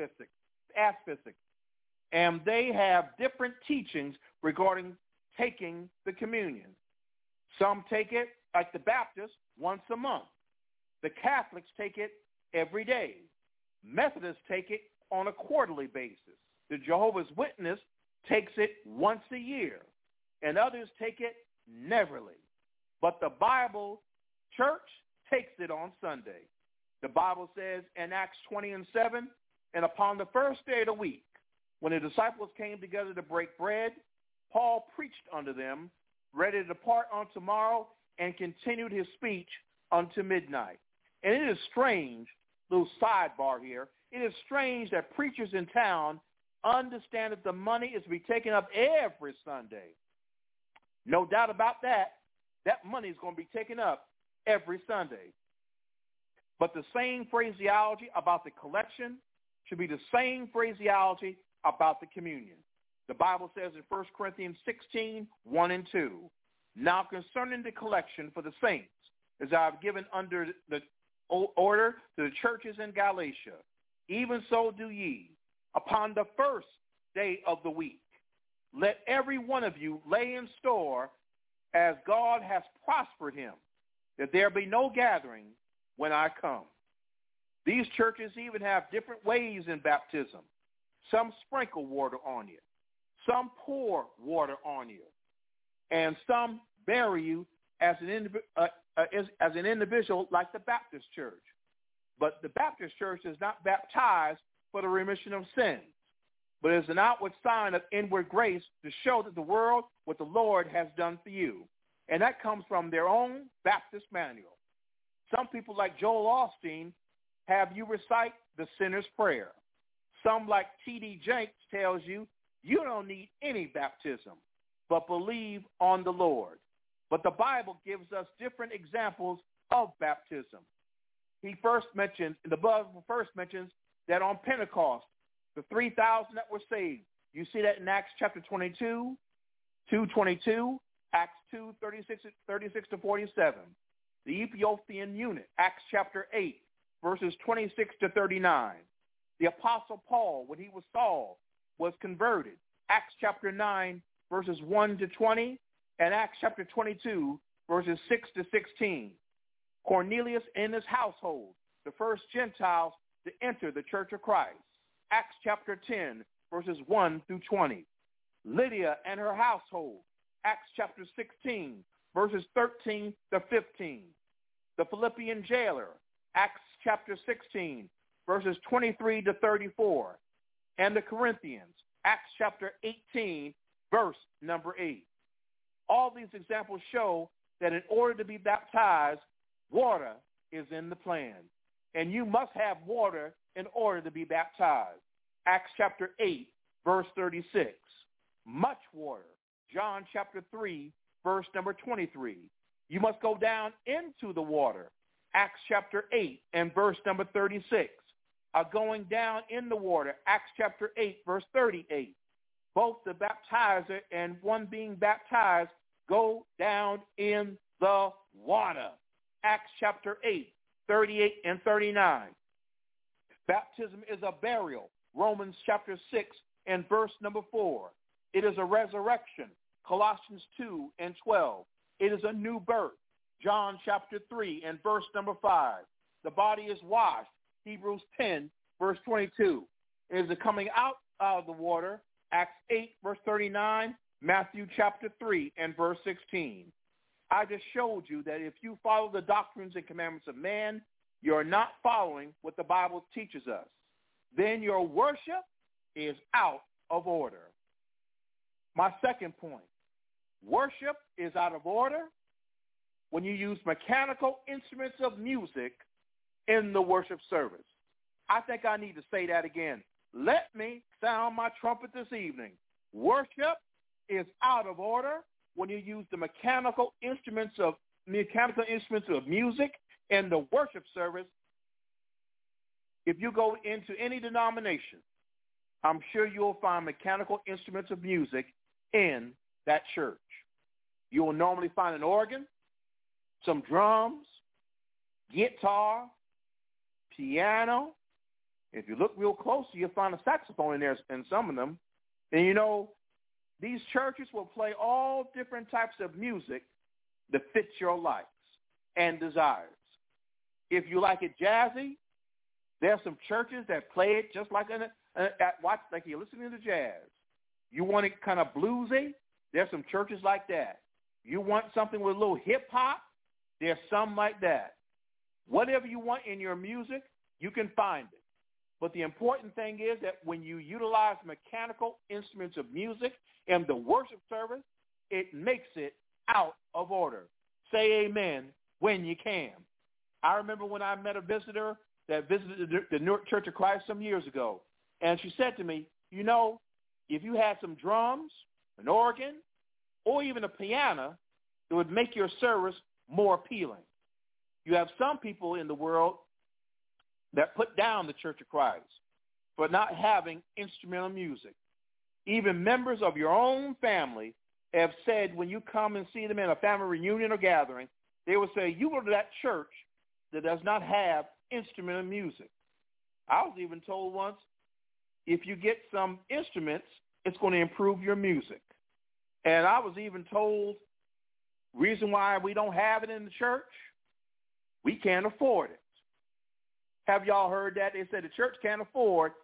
asphyxics. And they have different teachings regarding taking the communion. Some take it, like the Baptists, once a month. The Catholics take it every day. Methodists take it on a quarterly basis. The Jehovah's Witness takes it once a year, and others take it neverly. But the Bible Church takes it on Sunday. The Bible says in Acts 20:7, and upon the first day of the week, when the disciples came together to break bread, Paul preached unto them, ready to depart on tomorrow, and continued his speech unto midnight. And it is strange, little sidebar here, it is strange that preachers in town understand that the money is to be taken up every Sunday. No doubt about that. That money is going to be taken up every Sunday. But the same phraseology about the collection should be the same phraseology about the communion. The Bible says in 1 Corinthians 16:1 and 2, now concerning the collection for the saints, as I have given under the order to the churches in Galatia, even so do ye. Upon the first day of the week, let every one of you lay in store as God has prospered him, that there be no gathering when I come. These churches even have different ways in baptism. Some sprinkle water on you. Some pour water on you. And some bury you as an individual like the Baptist church. But the Baptist church is not baptized for the remission of sins, but is an outward sign of inward grace to show that the world what the Lord has done for you. And that comes from their own Baptist manual. Some people like Joel Osteen have you recite the sinner's prayer. Some, like T.D. Jakes, tells you don't need any baptism, but believe on the Lord. But the Bible gives us different examples of baptism. The Bible first mentions that on Pentecost, the 3,000 that were saved. You see that in Acts chapter 22, 2:22, Acts 2, 36 to 47. The Ethiopian eunuch, Acts chapter 8, verses 26 to 39. The Apostle Paul, when he was Saul, was converted. Acts chapter 9, verses 1 to 20, and Acts chapter 22, verses 6 to 16. Cornelius and his household, the first Gentiles to enter the Church of Christ. Acts chapter 10, verses 1 through 20. Lydia and her household, Acts chapter 16, verses 13 to 15. The Philippian jailer, Acts chapter 16, verses 23 to 34. And the Corinthians, Acts chapter 18, verse number 8. All these examples show that in order to be baptized, water is in the plan. And you must have water in order to be baptized. Acts chapter 8, verse 36. Much water. John chapter 3, verse number 23. You must go down into the water. Acts chapter 8 and verse number 36. Going down in the water. Acts chapter 8, verse 38. Both the baptizer and one being baptized go down in the water. Acts chapter 8, 38 and 39. Baptism is a burial. Romans chapter 6 and verse number 4. It is a resurrection. Colossians 2 and 12. It is a new birth. John chapter 3 and verse number 5. The body is washed. Hebrews 10, verse 22. It is a coming out of the water. Acts 8, verse 39. Matthew chapter 3 and verse 16. I just showed you that if you follow the doctrines and commandments of man, you're not following what the Bible teaches us. Then your worship is out of order. My second point, worship is out of order when you use mechanical instruments of music in the worship service. I think I need to say that again. Let me sound my trumpet this evening. Worship is out of order when you use the mechanical instruments of music in the worship service. If you go into any denomination, I'm sure you'll find mechanical instruments of music in that church. You will normally find an organ, some drums, guitar, piano. If you look real close, you'll find a saxophone in there in some of them. And you know, these churches will play all different types of music that fits your likes and desires. If you like it jazzy, there are some churches that play it just like like you're listening to jazz. You want it kind of bluesy? There's some churches like that. You want something with a little hip-hop? There's some like that. Whatever you want in your music, you can find it. But the important thing is that when you utilize mechanical instruments of music in the worship service, it makes it out of order. Say amen when you can. I remember when I met a visitor that visited the Newark Church of Christ some years ago, and she said to me, you know, if you had some drums, an organ, or even a piano, it would make your service more appealing. You have some people in the world that put down the Church of Christ for not having instrumental music. Even members of your own family have said when you come and see them in a family reunion or gathering, they will say, you go to that church that does not have instrumental music. I was even told once, if you get some instruments, it's going to improve your music. And I was even told, reason why we don't have it in the church, we can't afford it. Have y'all heard that? They said the church can't afford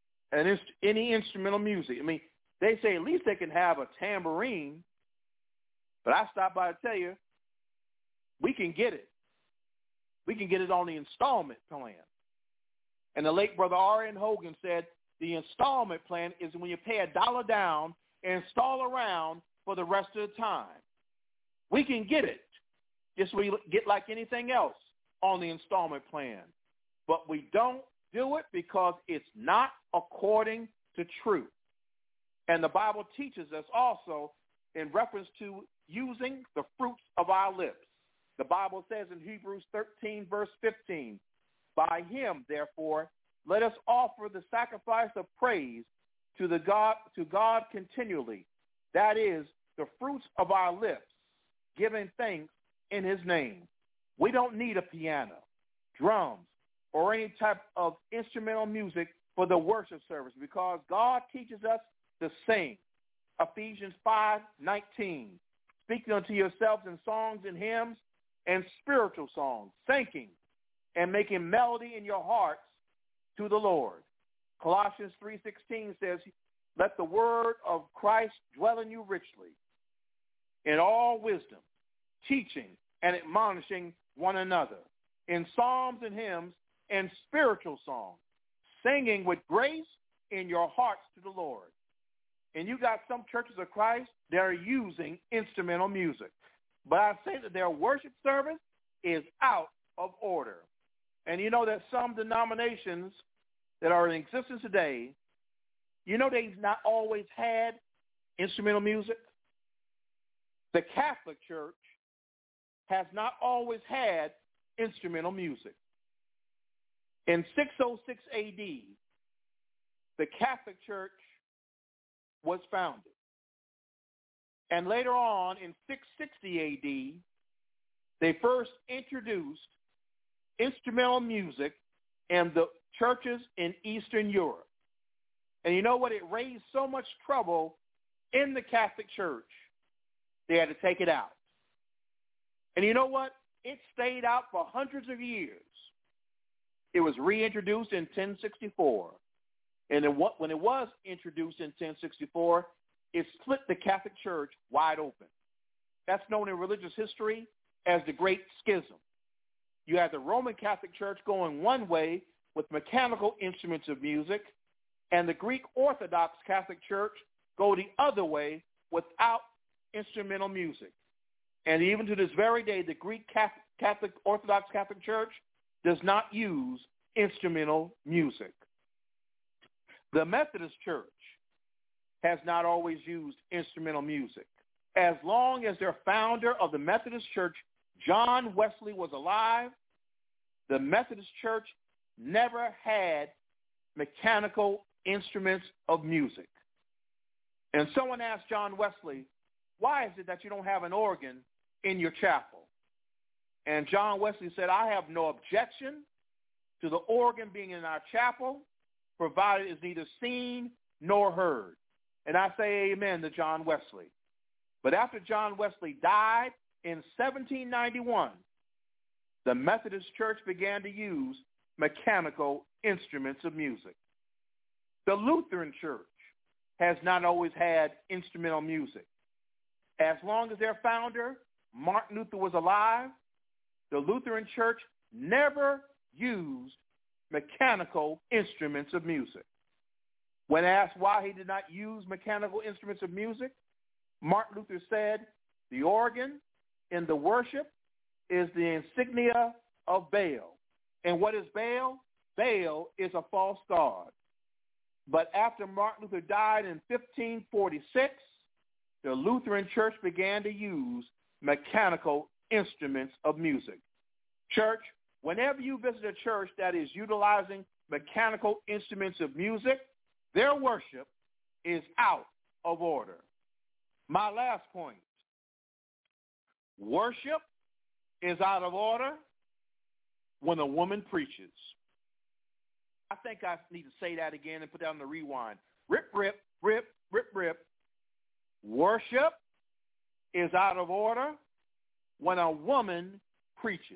any instrumental music. I mean, they say at least they can have a tambourine, but I stopped by to tell you, we can get it. We can get it on the installment plan. And the late Brother R.N. Hogan said the installment plan is when you pay $1 down and install around for the rest of the time. We can get it. Just we get like anything else on the installment plan. But we don't do it because it's not according to truth. And the Bible teaches us also in reference to using the fruits of our lips. The Bible says in Hebrews 13, verse 15, by him, therefore, let us offer the sacrifice of praise to God continually. That is, the fruits of our lips, giving thanks in his name. We don't need a piano, drums, or any type of instrumental music for the worship service because God teaches us to sing. Ephesians 5:19, speaking unto yourselves in songs and hymns and spiritual songs, singing and making melody in your hearts to the Lord. Colossians 3:16 says, let the word of Christ dwell in you richly, in all wisdom, teaching and admonishing one another, in psalms and hymns and spiritual songs, singing with grace in your hearts to the Lord. And you got some churches of Christ that are using instrumental music. But I say that their worship service is out of order. And you know that some denominations that are in existence today, you know they've not always had instrumental music. The Catholic Church has not always had instrumental music. In 606 A.D., the Catholic Church was founded. And later on, in 660 A.D., they first introduced instrumental music in the churches in Eastern Europe. And you know what? It raised so much trouble in the Catholic Church, they had to take it out. And you know what? It stayed out for hundreds of years. It was reintroduced in 1064. And when it was introduced in 1064, it split the Catholic Church wide open. That's known in religious history as the Great Schism. You had the Roman Catholic Church going one way with mechanical instruments of music, and the Greek Orthodox Catholic Church go the other way without instrumental music. And even to this very day, the Greek Catholic Orthodox Catholic Church does not use instrumental music. The Methodist Church has not always used instrumental music. As long as their founder of the Methodist Church, John Wesley, was alive, the Methodist Church never had mechanical instruments of music. And someone asked John Wesley, why is it that you don't have an organ in your chapel? And John Wesley said, I have no objection to the organ being in our chapel, provided it's neither seen nor heard. And I say amen to John Wesley. But after John Wesley died in 1791, the Methodist Church began to use mechanical instruments of music. The Lutheran Church has not always had instrumental music. As long as their founder, Martin Luther, was alive, the Lutheran Church never used mechanical instruments of music. When asked why he did not use mechanical instruments of music, Martin Luther said, the organ in the worship is the insignia of Baal. And what is Baal? Baal is a false god. But after Martin Luther died in 1546, the Lutheran Church began to use mechanical instruments of music. Church, whenever you visit a church that is utilizing mechanical instruments of music, their worship is out of order. My last point, worship is out of order when a woman preaches. I think I need to say that again and put that on the rewind. Rip, rip, rip, rip, rip. Worship is out of order when a woman preaches.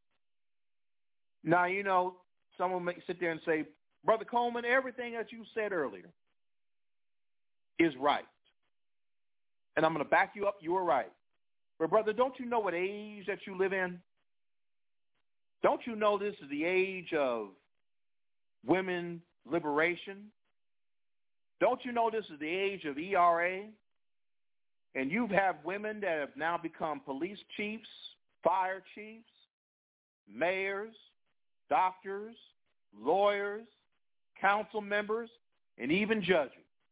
Now, you know, someone may sit there and say, Brother Coleman, everything that you said earlier is right. And I'm going to back you up. You were right. But, brother, don't you know what age that you live in? Don't you know this is the age of women liberation? Don't you know this is the age of ERA? And you've had women that have now become police chiefs, fire chiefs, mayors, doctors, lawyers, council members, and even judges.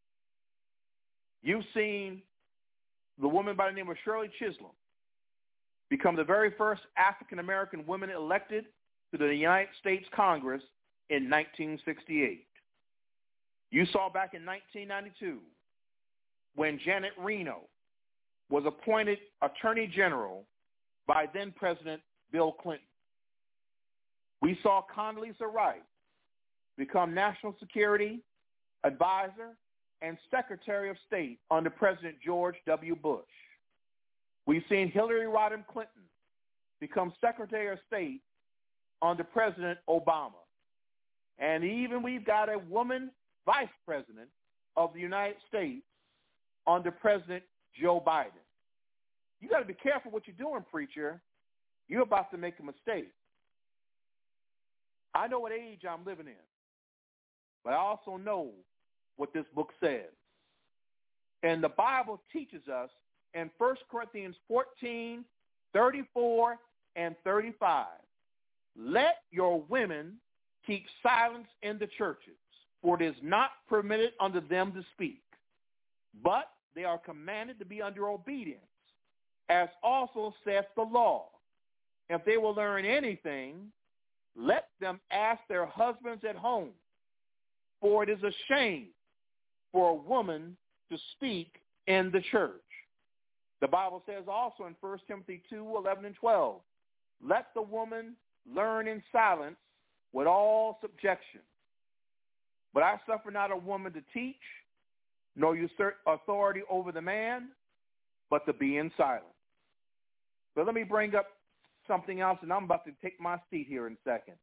You've seen the woman by the name of Shirley Chisholm become the very first African-American woman elected to the United States Congress in 1968. You saw back in 1992 when Janet Reno was appointed Attorney General by then-President Bill Clinton. We saw Condoleezza Rice become National Security Advisor and Secretary of State under President George W. Bush. We've seen Hillary Rodham Clinton become Secretary of State under President Obama. And even we've got a woman Vice President of the United States under President Joe Biden. You got to be careful what you're doing, preacher. You're about to make a mistake. I know what age I'm living in, but I also know what this book says. And the Bible teaches us in 1 Corinthians 14, 34, and 35, let your women keep silence in the churches, for it is not permitted unto them to speak, but they are commanded to be under obedience, as also saith the law. If they will learn anything, let them ask their husbands at home, for it is a shame for a woman to speak in the church. The Bible says also in 1 Timothy 2, 11 and 12, let the woman learn in silence with all subjection. But I suffer not a woman to teach, nor usurp authority over the man, but to be in silence. But let me bring up something else, and I'm about to take my seat here in a second.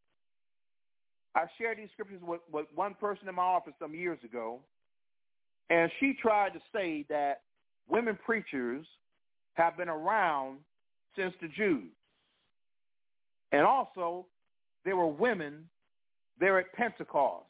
I shared these scriptures with one person in my office some years ago, and she tried to say that women preachers have been around since the Jews. And also, there were women there at Pentecost.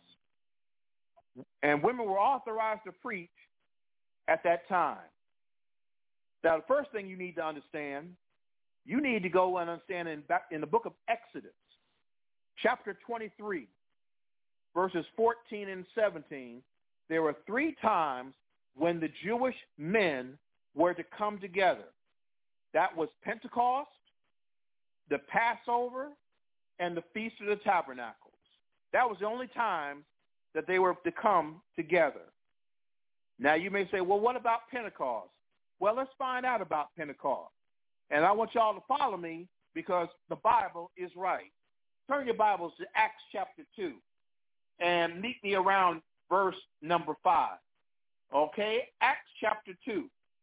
And women were authorized to preach at that time. Now, the first thing you need to understand, you need to go and understand in the book of Exodus, chapter 23, verses 14 and 17, there were 3 times when the Jewish men were to come together. That was Pentecost, the Passover, and the Feast of the Tabernacles. That was the only time that they were to come together. Now you may say, well, what about Pentecost? Well, let's find out about Pentecost. And I want y'all to follow me because the Bible is right. Turn your Bibles to Acts chapter 2 and meet me around verse number 5. Okay? Acts chapter 2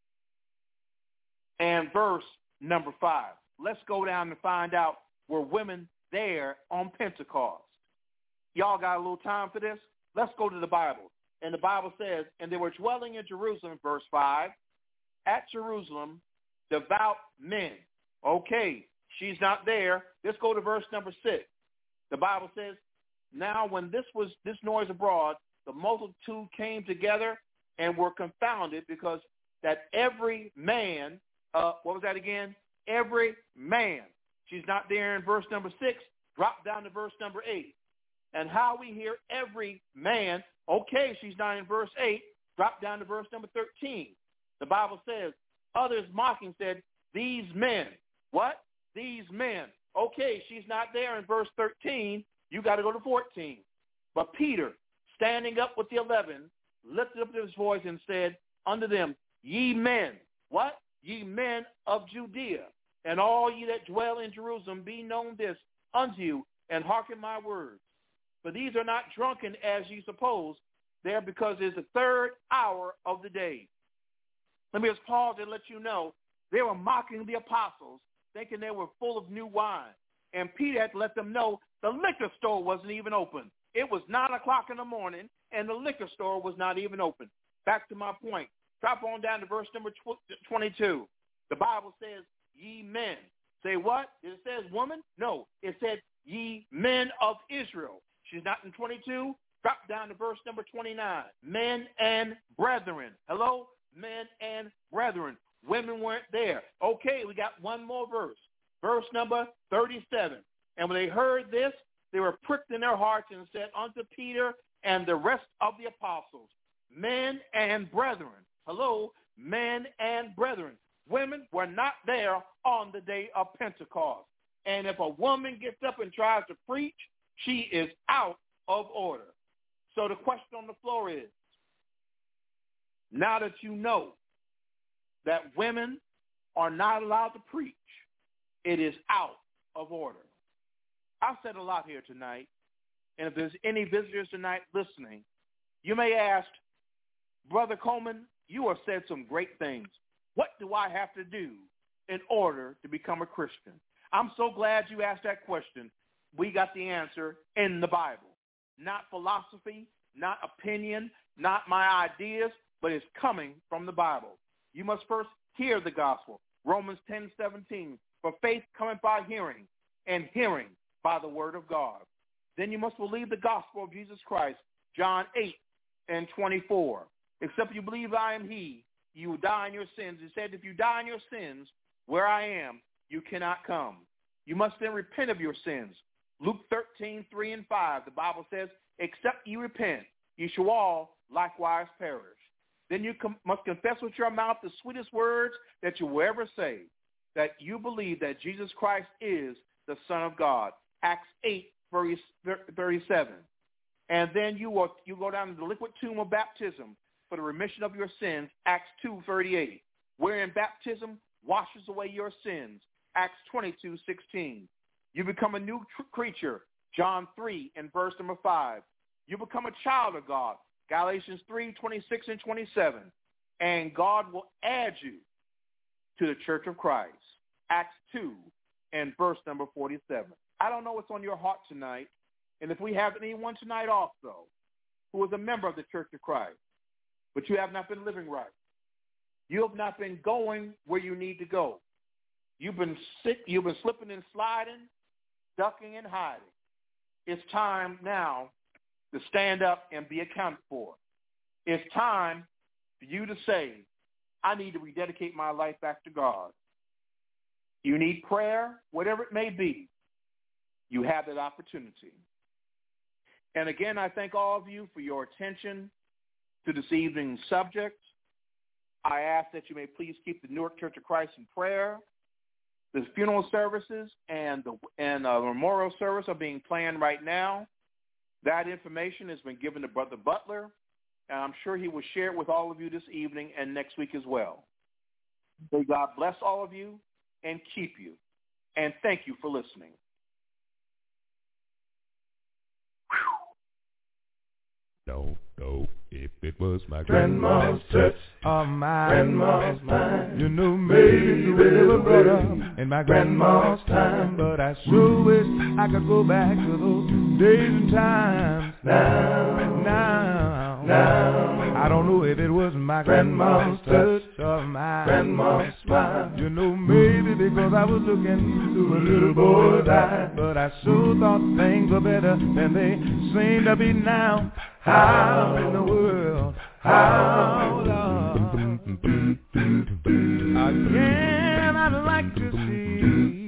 and verse number 5. Let's go down and find out were women there on Pentecost. Y'all got a little time for this? Let's go to the Bible. And the Bible says, and they were dwelling in Jerusalem, verse 5, at Jerusalem, devout men. Okay, she's not there. Let's go to verse number 6. The Bible says, now when this noise abroad, the multitude came together and were confounded because that every man, what was that again? Every man. She's not there in verse number 6. Drop down to verse number 8. And how we hear every man, okay, she's not in verse 8. Drop down to verse number 13. The Bible says, others mocking said, these men. What? These men. Okay, she's not there in verse 13. You got to go to 14. But Peter, standing up with the 11, lifted up his voice and said unto them, ye men. What? Ye men of Judea, and all ye that dwell in Jerusalem, be known this unto you, and hearken my words. For these are not drunken as ye suppose, they are because it is the 3rd hour of the day. Let me just pause and let you know, they were mocking the apostles, thinking they were full of new wine. And Peter had to let them know the liquor store wasn't even open. It was 9 o'clock in the morning, and the liquor store was not even open. Back to my point. Drop on down to verse number 22. The Bible says, ye men. Say what? It says woman? No. It said, ye men of Israel. She's not in 22. Drop down to verse number 29. Men and brethren. Hello? Men and brethren. Women weren't there. Okay, we got one more verse. Verse number 37. And when they heard this, they were pricked in their hearts and said unto Peter and the rest of the apostles, men and brethren. Hello, men and brethren. Women were not there on the day of Pentecost. And if a woman gets up and tries to preach, she is out of order. So the question on the floor is, now that you know that women are not allowed to preach, it is out of order. I've said a lot here tonight, and if there's any visitors tonight listening, you may ask, Brother Coleman, you have said some great things. What do I have to do in order to become a Christian? I'm so glad you asked that question. We got the answer in the Bible. Not philosophy, not opinion, not my ideas, but it's coming from the Bible. You must first hear the gospel. Romans 10:17. For faith cometh by hearing, and hearing by the word of God. Then you must believe the gospel of Jesus Christ. John 8:24. Except you believe I am he, you will die in your sins. He said, if you die in your sins, where I am, you cannot come. You must then repent of your sins. Luke 13:3-5, the Bible says, except you repent, you shall all likewise perish. Then you must confess with your mouth the sweetest words that you will ever say, that you believe that Jesus Christ is the Son of God. Acts 8:37. And then you go down to the liquid tomb of baptism for the remission of your sins, Acts 2:38, wherein baptism washes away your sins, Acts 22:16. You become a new creature, John 3:5. You become a child of God, Galatians 3:26-27. And God will add you to the church of Christ, Acts 2:47. I don't know what's on your heart tonight, and if we have anyone tonight also who is a member of the church of Christ, but you have not been living right. You have not been going where you need to go. You've been sick. You've been slipping and sliding, ducking and hiding. It's time now to stand up and be accounted for. It's time for you to say, I need to rededicate my life back to God. You need prayer, whatever it may be. You have that opportunity. And again, I thank all of you for your attention to this evening's subject. I ask that you may please keep the Newark Church of Christ in prayer. The funeral services and the memorial service are being planned right now. That information has been given to Brother Butler, and I'm sure he will share it with all of you this evening and next week as well. May God bless all of you and keep you. And thank you for listening.
No, if it was my grandma's touch or my grandma's mind, you know maybe you were brought up in my grandma's time, but I sure wish I could go back to those days and times. Now, I don't know if it was my grandma's touch or my grandma's smile, you know maybe because I was looking through a little boy's eyes, but I sure thought things were better than they seem to be now. How in the world, how Lord, again I'd like to see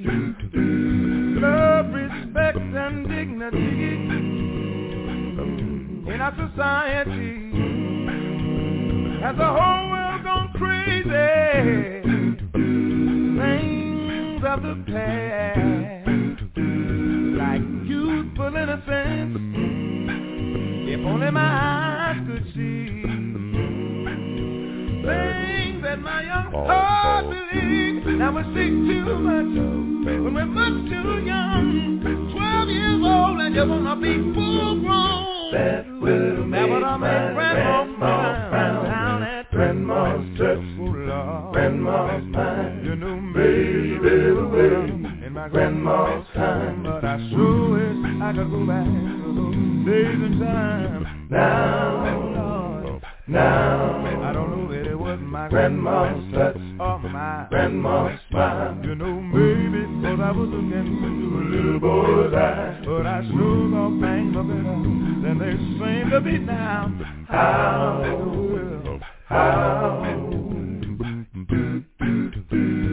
love, respect, and dignity in our society. Has the whole world gone crazy? Things of the past, like youthful innocence, if only my eyes could see things that my young heart believes. Now we see too much when we're much too young. 12 years old and you wanna be full grown. That will make my grandma down at grandma's touch. Grandma's mind, you know maybe away in my grandma's time, but I sure wish I could go back to those days and times. Now, I don't know if it was my grandma's touch or my grandma's smile, you know maybe because I was looking into a little boy's eyes, but I sure thought things were better than they seem to be now. How in the world, how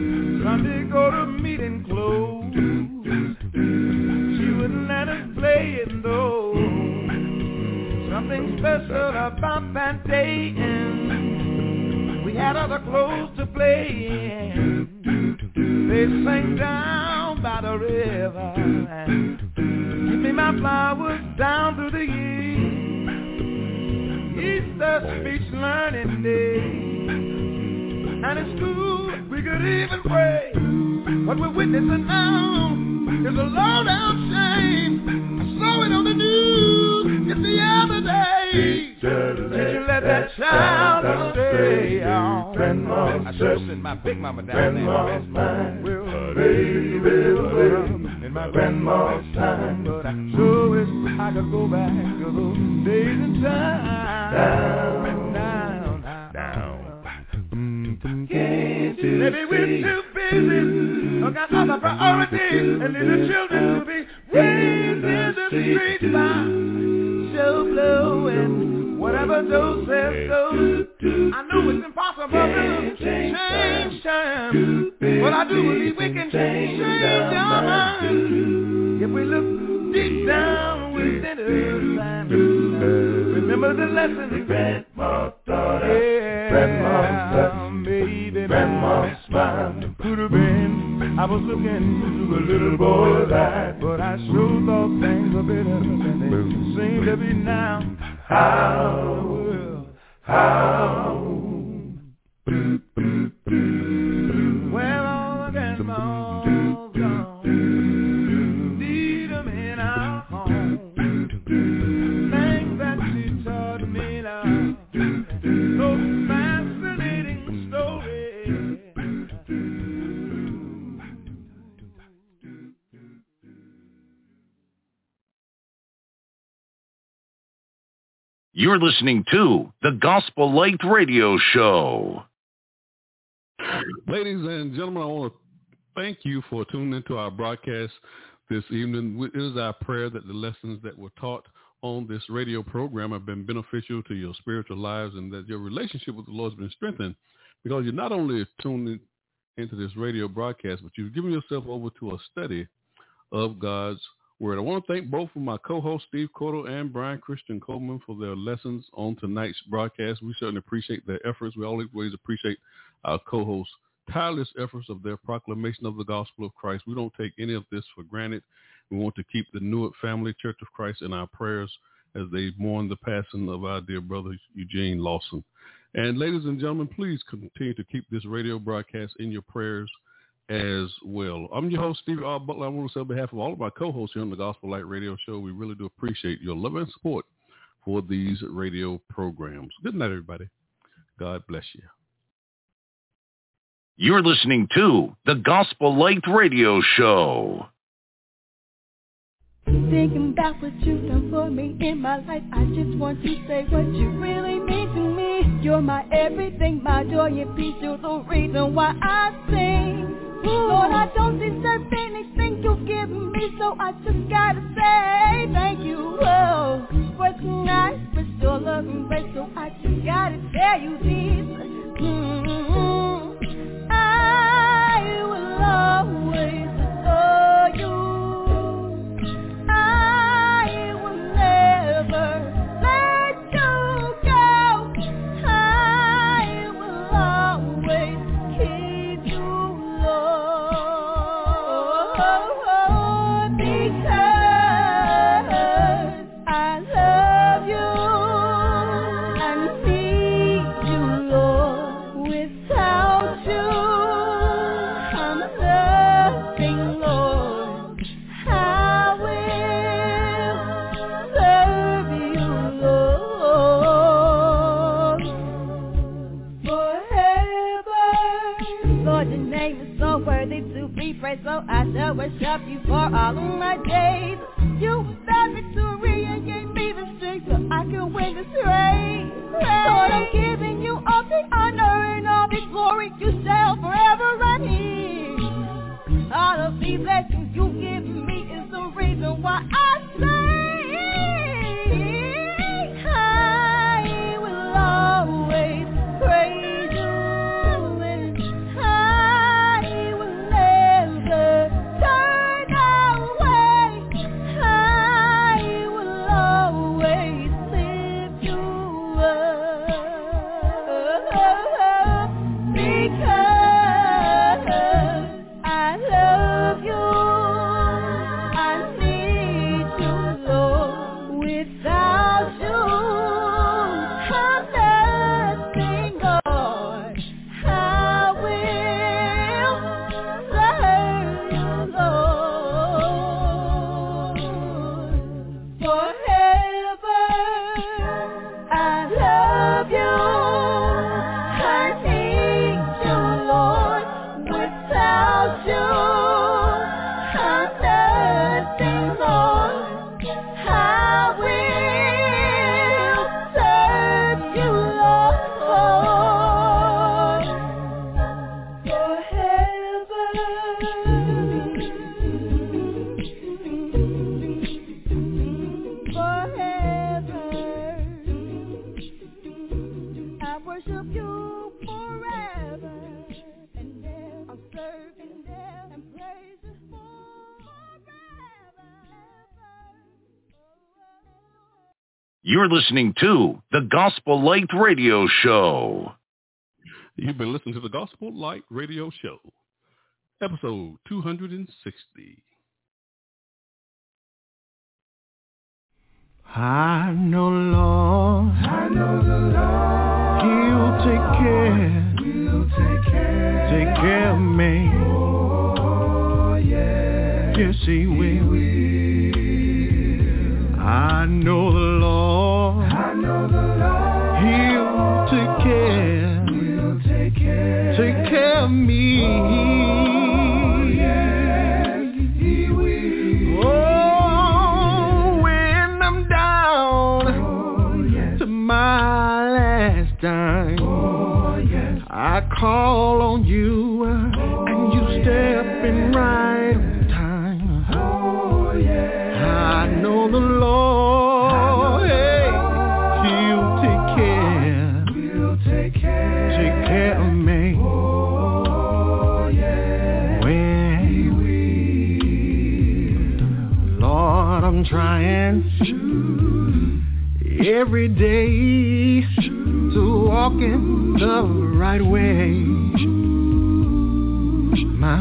Sunday go to meeting clothes, she wouldn't let us play staying. We had other clothes to play in. They sang down by the river. Give me my flowers down through the years. Easter speech learning day. And in school we could even pray. What we're witnessing now is a low-down shame. I saw it on the news just the other day. Did you let that child stay on? I should have sent my big mama down there. In my grandma's time. But I sure wish I could go back to those days and time. Down. Maybe we're too busy, or got other priorities, and need the children to be raised in the streets by show blow and whatever those says goes. I know it's impossible to change time, but I do believe we can change our minds if we look deep down within us. Remember the lesson Grandma taught us. Grandma's touch, baby, Grandma's smile. Could have been I was looking through a little boy's eyes, but I sure thought things were better than they seem to be now. How? Well, all the grandma's gone. Need them in our home. Things that she taught me now. So fascinating story.
You're listening to the Gospel Light Radio Show.
Ladies and gentlemen, I want to thank you for tuning into our broadcast this evening. It is our prayer that the lessons that were taught on this radio program have been beneficial to your spiritual lives and that your relationship with the Lord has been strengthened, because you're not only tuning into this radio broadcast, but you've given yourself over to a study of God's Word. I want to thank both of my co-hosts, Steve Cordell and Brian Christian Coleman, for their lessons on tonight's broadcast. We certainly appreciate their efforts. We always appreciate our co-hosts' tireless efforts of their proclamation of the gospel of Christ. We don't take any of this for granted. We want to keep the Newark Family Church of Christ in our prayers as they mourn the passing of our dear brother Eugene Lawson. And ladies and gentlemen, please continue to keep this radio broadcast in your prayers as well. I'm your host, Stevie R. Butler. I want to say on behalf of all of our co-hosts here on the Gospel Light Radio Show, we really do appreciate your love and support for these radio programs. Good night, everybody. God bless you.
You're listening to the Gospel Light Radio Show.
Thinking about what you've done for me in my life, I just want to say what you really mean to me. You're my everything, my joy and peace. You're the reason why I sing. Lord, I don't deserve anything you've given me, so I just gotta say thank you. Oh, for tonight, for your love and grace, so I just gotta tell you this. I will always adore you. I will never let you go. I will always keep you, Lord, because I love you and need you, Lord. Without you, I'm nothing, Lord. I will serve you, Lord, forever. Lord, your name is so worthy to be praised, so I shall worship you for all of my days. You found victory and gave me the strength so I can win this race. Lord, I'm giving you all the honor and all the glory. You shall forever reign. All of these blessings you give me is the reason why I say I will always praise you, and I will never turn away. I will always lift you up. worship you forever and ever. I'll serve and ever and praise you forever.
You're listening to the Gospel Light Radio Show.
You've been listening to the Gospel Light Radio Show, episode 260.
I know, Lord, the Lord, He'll take care of me. Oh, yeah. Yes, He will. I know the Lord, He'll take care of me. Time. Oh, yes. I call on you and you step in right on time. Oh, yes. I know the Lord, He'll take care of me. Oh, yes. When Lord, I'm trying every day to walk in the right way. My.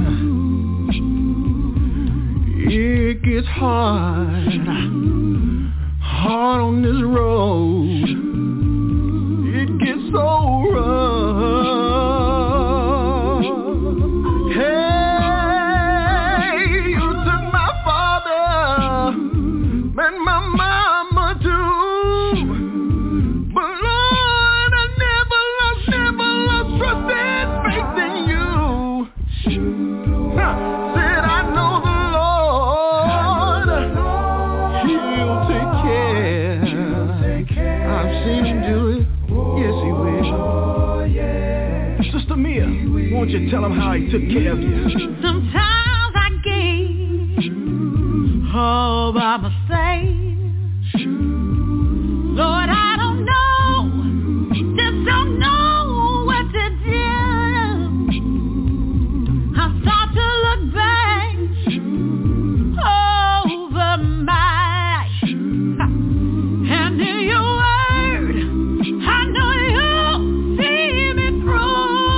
It gets hard on this road. It gets so rough. Hey, you took my father and my mama too. Won't you tell him how he took care of you?
Sometimes I gave all by mistake. Lord, I don't know, just don't know what to do. I start to look back over my life, and in your word, I know you'll see me through.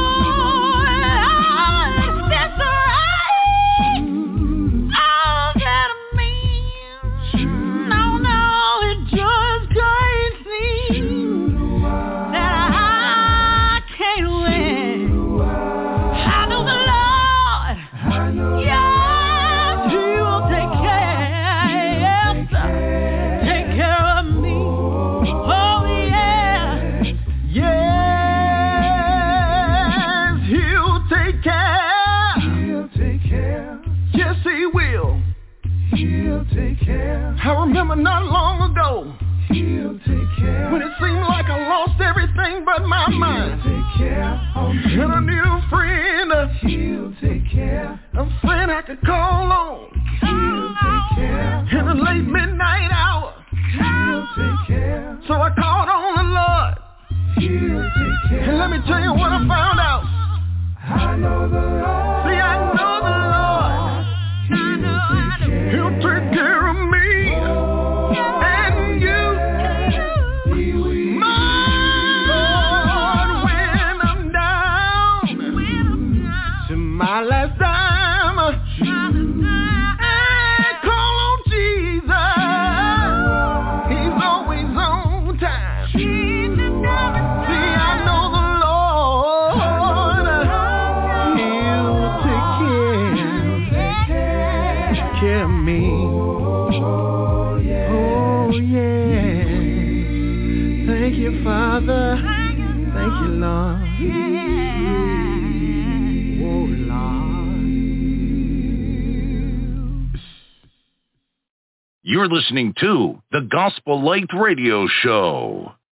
I remember not long ago when it seemed like I lost everything but my mind. And I need a friend, a friend I could call on in the late midnight hour. So I called on the Lord, and let me tell you what I found out. I know the Lord. See, I know the Lord. He'll take care of me. My last time, I call on Jesus. He's always on time. See, I know the Lord, He'll take care of me. Oh yeah. Thank you, Father. Thank you, Lord.
You're listening to the Gospel Light Radio Show.